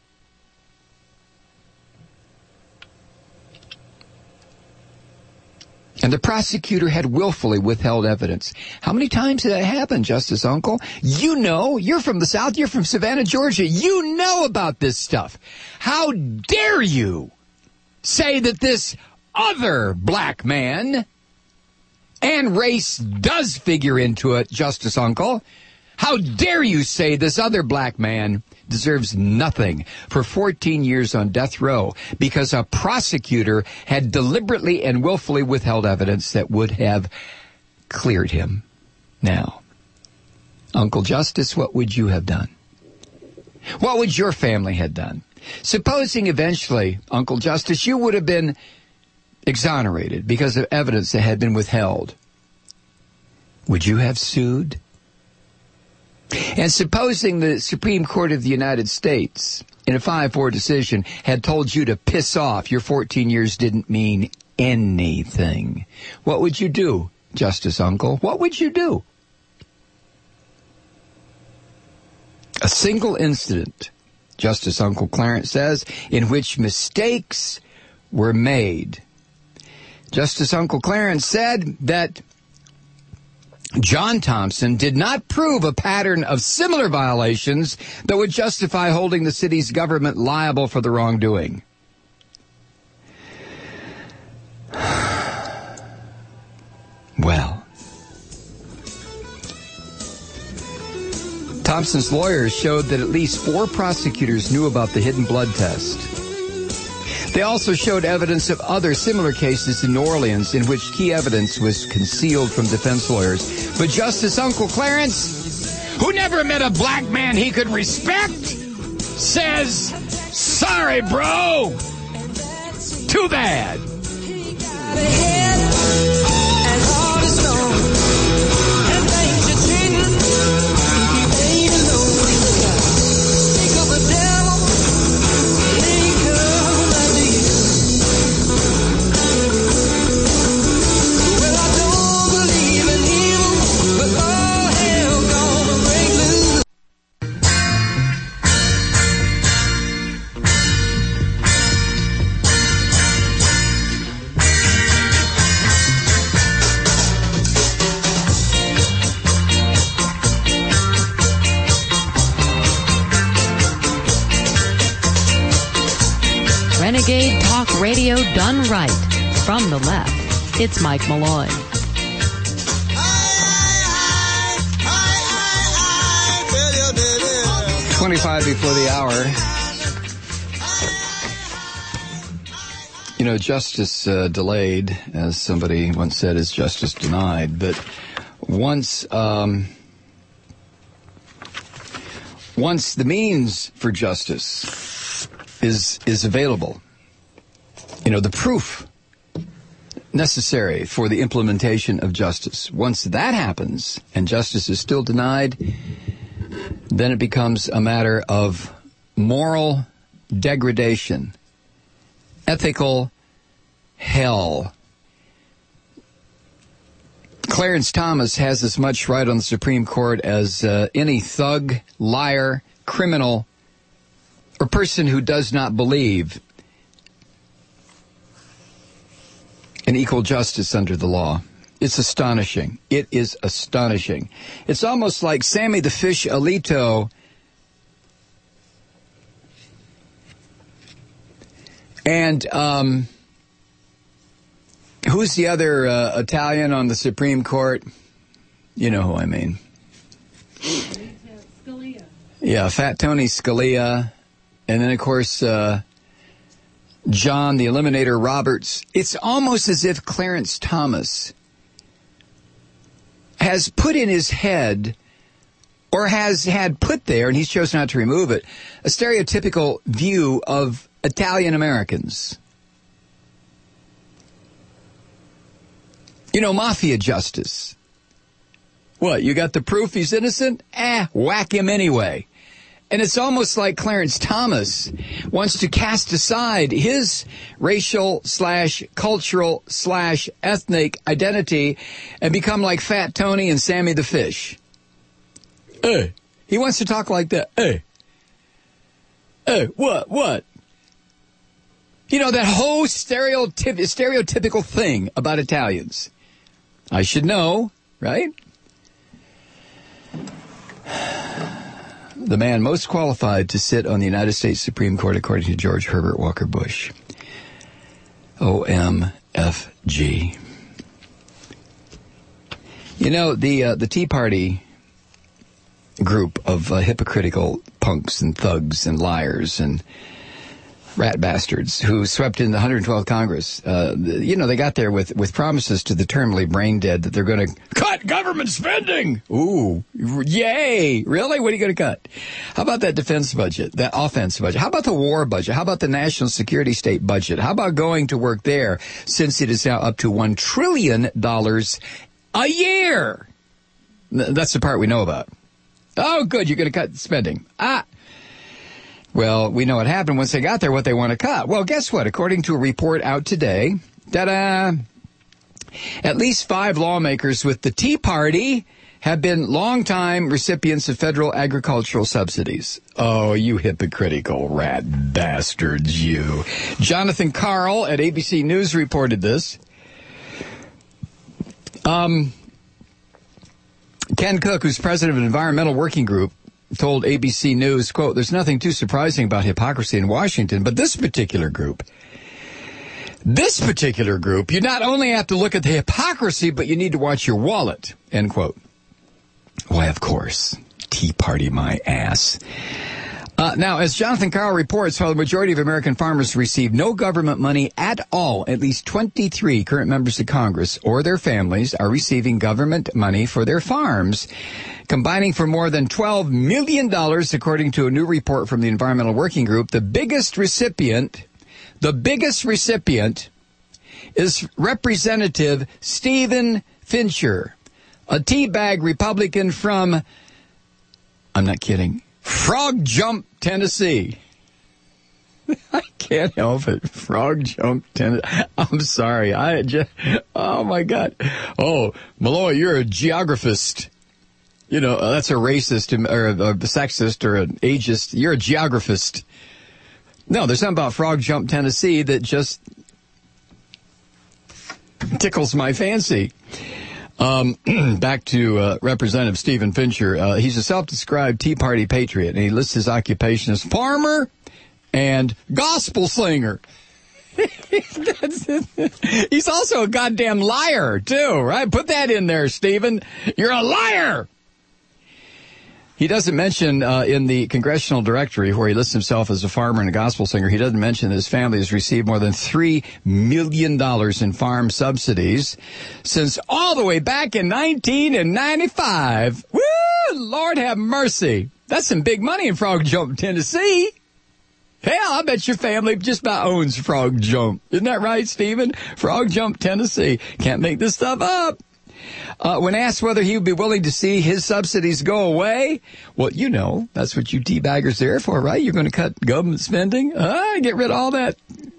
And the prosecutor had willfully withheld evidence. How many times did that happen, Justice Uncle? You know, you're from the South, you're from Savannah, Georgia. You know about this stuff. How dare you say that this other black man, and race does figure into it, Justice Uncle. How dare you say this other black man deserves nothing for 14 years on death row because a prosecutor had deliberately and willfully withheld evidence that would have cleared him. Now, Uncle Justice, what would you have done? What would your family have done? Supposing eventually, Uncle Justice, you would have been exonerated because of evidence that had been withheld. Would you have sued? And supposing the Supreme Court of the United States, in a 5-4 decision, had told you to piss off, your 14 years didn't mean anything, what would you do, Justice Uncle? What would you do? A single incident, Justice Uncle Clarence says, in which mistakes were made. Justice Uncle Clarence said that John Thompson did not prove a pattern of similar violations that would justify holding the city's government liable for the wrongdoing. Well, Thompson's lawyers showed that at least 4 prosecutors knew about the hidden blood test. They also showed evidence of other similar cases in New Orleans in which key evidence was concealed from defense lawyers. But Justice Uncle Clarence, who never met a black man he could respect, says, sorry, bro. Too bad. Renegade Talk Radio done right. From the left, it's Mike Malloy. 25 before the hour. You know, justice delayed, as somebody once said, is justice denied. But once the means for justice is available, you know, the proof necessary for the implementation of justice, once that happens and justice is still denied, then it becomes a matter of moral degradation, ethical hell. Clarence Thomas has as much right on the Supreme Court as any thug, liar, criminal, or person who does not believe in equal justice under the law. It's astonishing. It is astonishing. It's almost like Sammy the Fish Alito and who's the other Italian on the Supreme Court? You know who I mean. Scalia. Yeah, Fat Tony Scalia. And then, of course, John the Eliminator Roberts. It's almost as if Clarence Thomas has put in his head, or has had put there, and he's chosen not to remove it, a stereotypical view of Italian Americans. You know, mafia justice. What, you got the proof he's innocent? Whack him anyway. And it's almost like Clarence Thomas wants to cast aside his racial/cultural/ethnic identity and become like Fat Tony and Sammy the Fish. He wants to talk like that. What? You know, that whole stereotypical thing about Italians. I should know, right? The man most qualified to sit on the United States Supreme Court, according to George Herbert Walker Bush. OMFG. You know, the Tea Party group of hypocritical punks and thugs and liars and rat bastards who swept in the 112th Congress, you know, they got there with promises to the terminally brain dead that they're going to cut government spending. Ooh, yay. Really? What are you going to cut? How about that defense budget, that offense budget? How about the war budget? How about the national security state budget? How about going to work there, since it is now up to $1 trillion a year? That's the part we know about. Oh, good, you're going to cut spending. Well, we know what happened once they got there, what they want to cut. Well, guess what? According to a report out today, at least 5 lawmakers with the Tea Party have been longtime recipients of federal agricultural subsidies. Oh, you hypocritical rat bastards, you. Jonathan Karl at ABC News reported this. Ken Cook, who's president of an environmental working group, told ABC News, quote, "There's nothing too surprising about hypocrisy in Washington, but this particular group, you not only have to look at the hypocrisy, but you need to watch your wallet," end quote. Why, of course. Tea Party my ass. Now, as Jonathan Karl reports, while the majority of American farmers receive no government money at all, at least 23 current members of Congress or their families are receiving government money for their farms, combining for more than $12 million, according to a new report from the Environmental Working Group. The biggest recipient is Representative Stephen Fincher, a teabag Republican from, I'm not kidding, Frog Jump, Tennessee. I can't help it. Frog Jump, Tennessee. I'm sorry. Oh my God. Oh, Malloy, you're a geographist. You know, that's a racist or a sexist or an ageist. You're a geographist. No, there's something about Frog Jump, Tennessee that just tickles my fancy. Back to Representative Stephen Fincher. He's a self-described Tea Party patriot, and he lists his occupation as farmer and gospel singer. He's also a goddamn liar, too, right? Put that in there, Stephen. You're a liar! He doesn't mention in the congressional directory where he lists himself as a farmer and a gospel singer, he doesn't mention his family has received more than $3 million in farm subsidies since all the way back in 1995. Woo! Lord have mercy. That's some big money in Frog Jump, Tennessee. Hell, I bet your family just about owns Frog Jump. Isn't that right, Stephen? Frog Jump, Tennessee. Can't make this stuff up. When asked whether he would be willing to see his subsidies go away, well, you know, that's what you teabaggers are there for, right? You're going to cut government spending, get rid of all that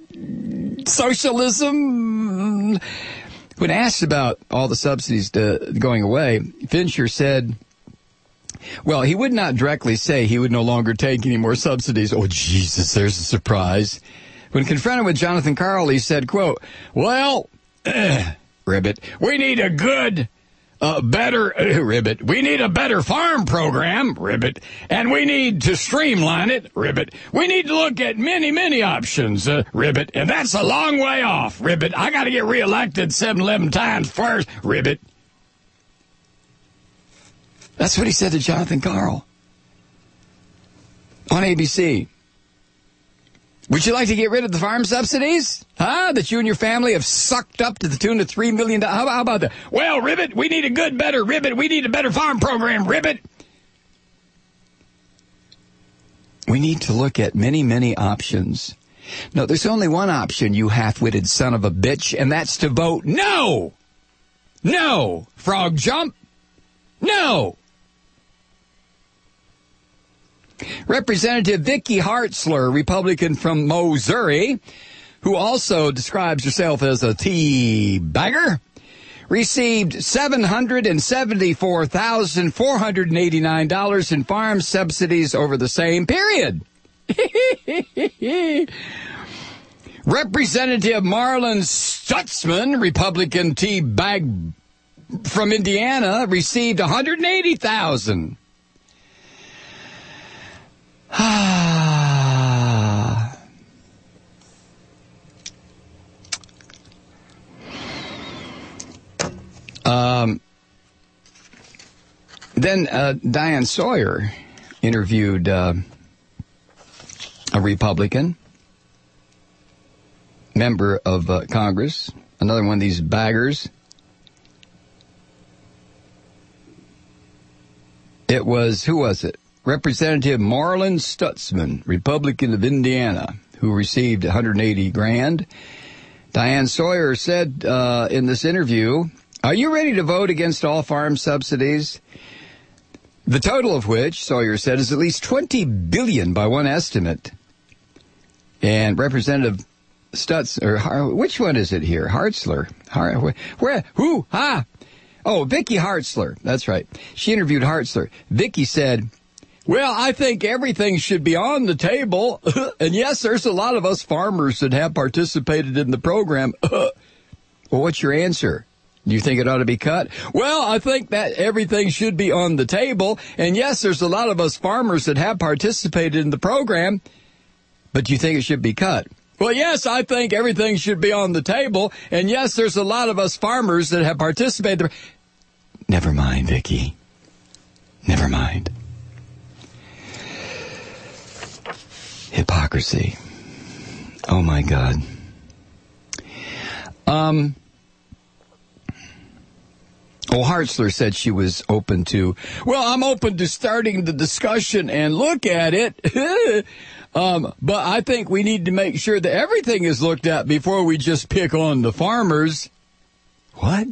socialism. When asked about all the subsidies going away, Fincher said, well, he would not directly say he would no longer take any more subsidies. Oh, Jesus, there's a surprise. When confronted with Jonathan Karl, he said, quote, well, Ribbit, we need a good, better, Ribbit, we need a better farm program, Ribbit, and we need to streamline it, Ribbit. We need to look at many, many options, Ribbit, and that's a long way off, Ribbit. I got to get reelected 7-11 times first, Ribbit. That's what he said to Jonathan Karl on ABC. Would you like to get rid of the farm subsidies? That you and your family have sucked up to the tune of $3 million? How about that? Well, Ribbit, we need a good, better, Ribbit. We need a better farm program, Ribbit. We need to look at many, many options. No, there's only one option, you half-witted son of a bitch, and that's to vote no. No. Frog Jump. No. Representative Vicky Hartzler, Republican from Missouri, who also describes herself as a tea bagger, received $774,489 in farm subsidies over the same period. Representative Marlon Stutzman, Republican tea bag from Indiana, received $180,000. Then Diane Sawyer interviewed a Republican member of Congress, another one of these baggers. It was, who was it? Representative Marlon Stutzman, Republican of Indiana, who received $180,000. Diane Sawyer said in this interview, "Are you ready to vote against all farm subsidies? The total of which, Sawyer said, is at least $20 billion by one estimate. And Representative Stutz, or which one is it here? Hartzler. Where? Who? Ha! Oh, Vicky Hartzler. That's right. She interviewed Hartzler. Vicky said, well, I think everything should be on the table. And yes, there's a lot of us farmers that have participated in the program. Well, what's your answer? Do you think it ought to be cut? Well, I think that everything should be on the table. And yes, there's a lot of us farmers that have participated in the program. But do you think it should be cut? Well, yes, I think everything should be on the table. And yes, there's a lot of us farmers that have participated. Never mind, Vicky. Never mind. Hypocrisy. Oh, my God. Hartzler said she was open to, well, I'm open to starting the discussion and look at it. But I think we need to make sure that everything is looked at before we just pick on the farmers. What?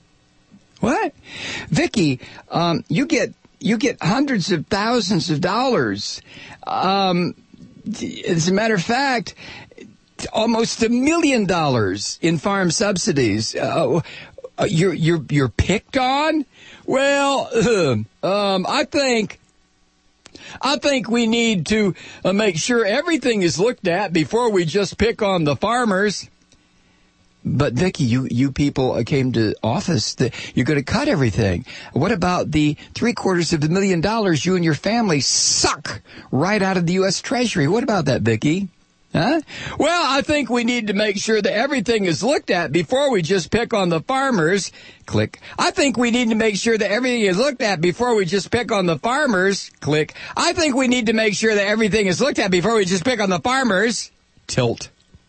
Vicky, you get hundreds of thousands of dollars. As a matter of fact, almost $1 million in farm subsidies. You're picked on? Well, I think we need to make sure everything is looked at before we just pick on the farmers. But Vicky, you people came to office that you're going to cut everything. What about the $750,000 you and your family suck right out of the U.S. Treasury? What about that, Vicky? Huh? Well, I think we need to make sure that everything is looked at before we just pick on the farmers. Click. I think we need to make sure that everything is looked at before we just pick on the farmers. Click. I think we need to make sure that everything is looked at before we just pick on the farmers. Tilt.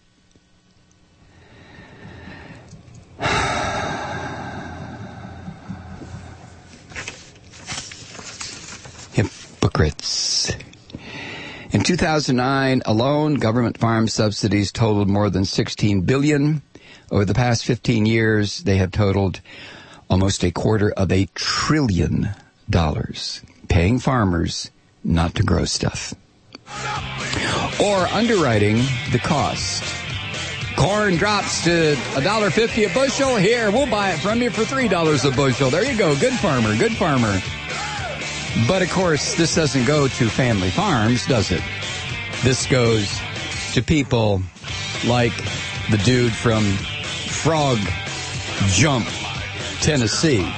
Hypocrites. In 2009 alone, government farm subsidies totaled more than $16 billion. Over the past 15 years, they have totaled almost $250 billion, paying farmers not to grow stuff. Or underwriting the cost. Corn drops to $1.50 a bushel. Here, we'll buy it from you for $3 a bushel. There you go. Good farmer, good farmer. But, of course, this doesn't go to family farms, does it? This goes to people like the dude from Frog Jump, Tennessee.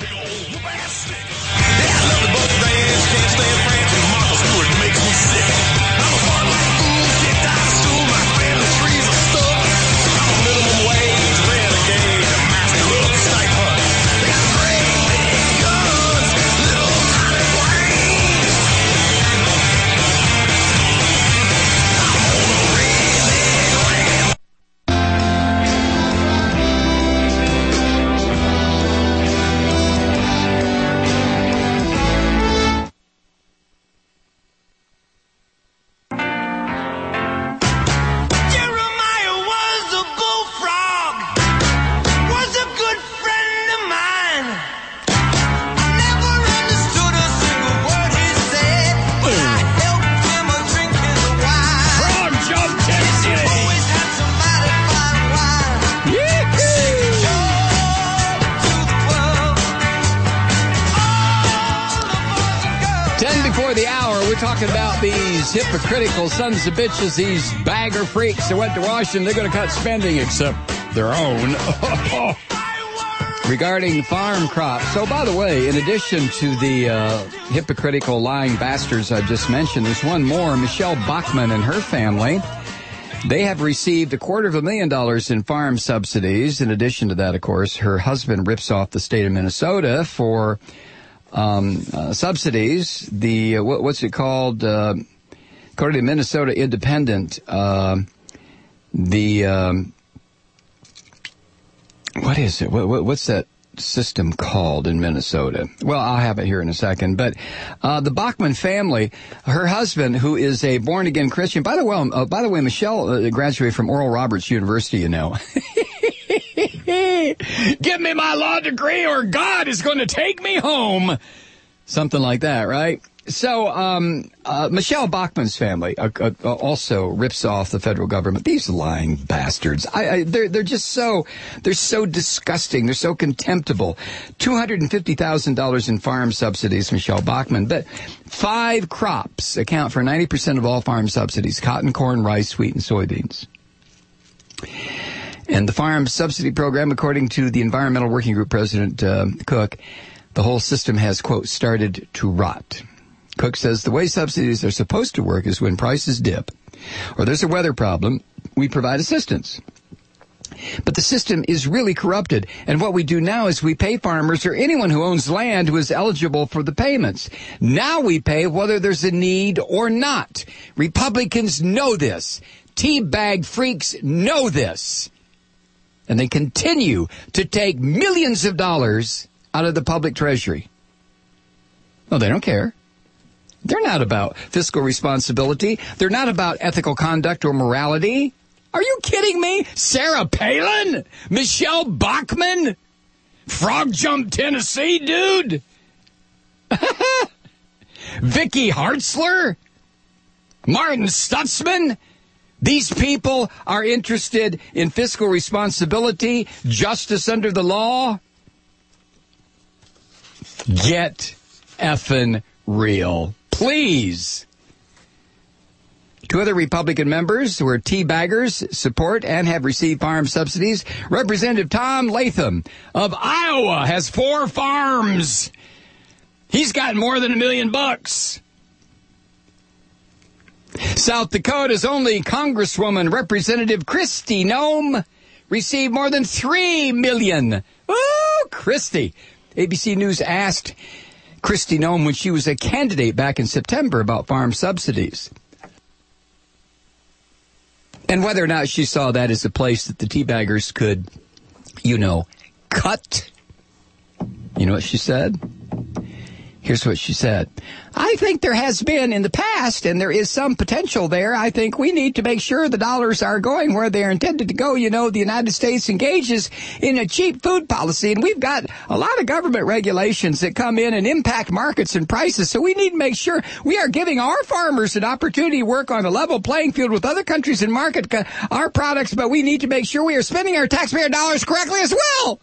Hypocritical sons of bitches, these bagger freaks that went to Washington, they're going to cut spending except their own. Regarding farm crops. So, by the way, in addition to the hypocritical lying bastards I just mentioned, there's one more, Michelle Bachmann and her family. They have received $250,000 in farm subsidies. In addition to that, of course, her husband rips off the state of Minnesota for subsidies. The, what's it called? According to Minnesota Independent, what is it? What's that system called in Minnesota? Well, I'll have it here in a second. But the Bachmann family, her husband, who is a born-again Christian. By the way, Michelle graduated from Oral Roberts University, you know. Give me my law degree or God is going to take me home. Something like that, right? So, Michelle Bachmann's family also rips off the federal government. These lying bastards. They're just so disgusting. They're so contemptible. $250,000 in farm subsidies, Michelle Bachmann. But 5 crops account for 90% of all farm subsidies: cotton, corn, rice, wheat, and soybeans. And the farm subsidy program, according to the Environmental Working Group President Cook, the whole system has, quote, started to rot. Cook says the way subsidies are supposed to work is when prices dip or there's a weather problem, we provide assistance. But the system is really corrupted, and what we do now is we pay farmers or anyone who owns land who is eligible for the payments. Now we pay whether there's a need or not. Republicans know this. Teabag freaks know this. And they continue to take millions of dollars out of the public treasury. No, they don't care. They're not about fiscal responsibility. They're not about ethical conduct or morality. Are you kidding me? Sarah Palin? Michelle Bachmann? Frog Jump, Tennessee, dude? Vicky Hartzler? Martin Stutzman? These people are interested in fiscal responsibility, justice under the law. Get effing real. Please. 2 other Republican members who are teabaggers support and have received farm subsidies. Representative Tom Latham of Iowa has 4 farms. He's got more than $1 million. South Dakota's only Congresswoman, Representative Kristi Noem, received more than $3 million. Oh, Kristi. ABC News asked Kristi Noem when she was a candidate back in September about farm subsidies and whether or not she saw that as a place that the teabaggers could, cut. You know what she said? Here's what she said. I think there has been in the past, and there is some potential there. I think we need to make sure the dollars are going where they're intended to go. The United States engages in a cheap food policy, and we've got a lot of government regulations that come in and impact markets and prices. So we need to make sure we are giving our farmers an opportunity to work on a level playing field with other countries and market our products, but we need to make sure we are spending our taxpayer dollars correctly as well.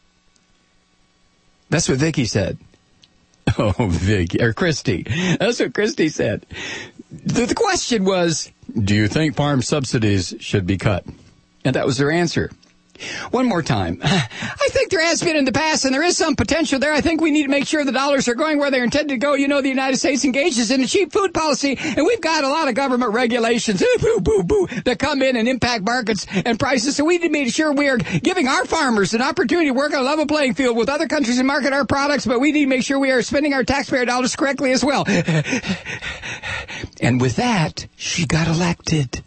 That's what Vicky said. Oh, Vicky, or Kristi. That's what Kristi said. The question was, do you think farm subsidies should be cut? And that was her answer. One more time. I think there has been in the past, and there is some potential there. I think we need to make sure the dollars are going where they're intended to go. The United States engages in a cheap food policy, and we've got a lot of government regulations that come in and impact markets and prices. So we need to make sure we are giving our farmers an opportunity to work on a level playing field with other countries and market our products, but we need to make sure we are spending our taxpayer dollars correctly as well. And with that, she got elected.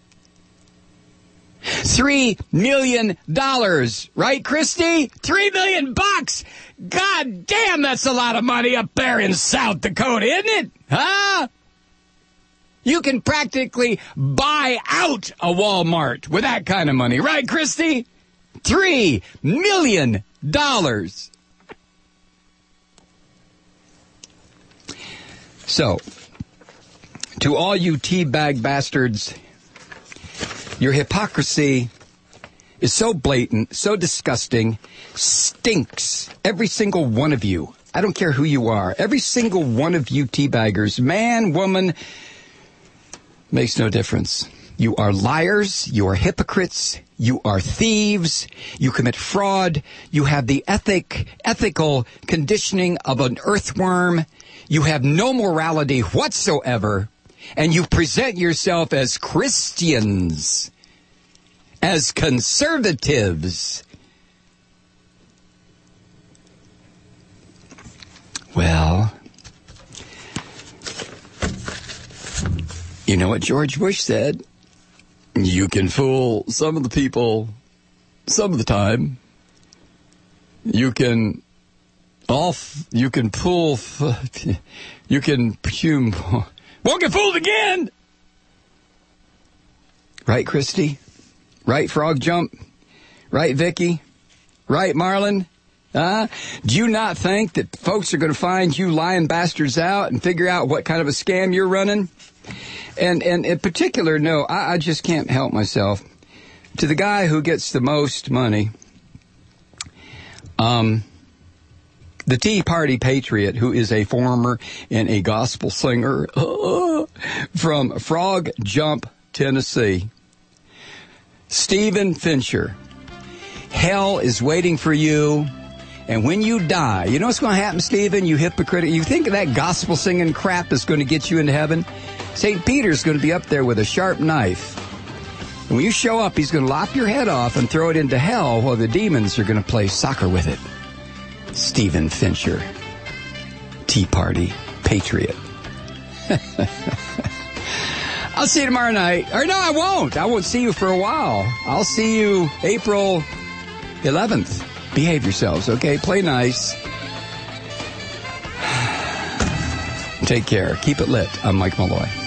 $3 million, right, Kristi? $3 million. God damn, that's a lot of money up there in South Dakota, isn't it? Huh? You can practically buy out a Walmart with that kind of money, right, Kristi? $3 million. So, to all you teabag bastards, your hypocrisy is so blatant, so disgusting, stinks. Every single one of you. I don't care who you are. Every single one of you teabaggers, man, woman, makes no difference. You are liars. You are hypocrites. You are thieves. You commit fraud. You have the ethical conditioning of an earthworm. You have no morality whatsoever. And you present yourself as Christians, as conservatives. Well, you know what George Bush said? You can fool some of the people some of the time. You can presume... Won't get fooled again! Right, Kristi? Right, Frog Jump? Right, Vicky? Right, Marlon? Do you not think that folks are going to find you lying bastards out and figure out what kind of a scam you're running? And in particular, no, I just can't help myself. To the guy who gets the most money, the Tea Party patriot, who is a former and a gospel singer from Frog Jump, Tennessee, Stephen Fincher. Hell is waiting for you. And when you die, you know what's going to happen, Stephen? You hypocrite. You think that gospel singing crap is going to get you into heaven? St. Peter's going to be up there with a sharp knife. And when you show up, he's going to lop your head off and throw it into hell while the demons are going to play soccer with it. Stephen Fincher, Tea Party patriot. I'll see you tomorrow night. Or no, I won't. I won't see you for a while. I'll see you April 11th. Behave yourselves, okay? Play nice. Take care. Keep it lit. I'm Mike Malloy.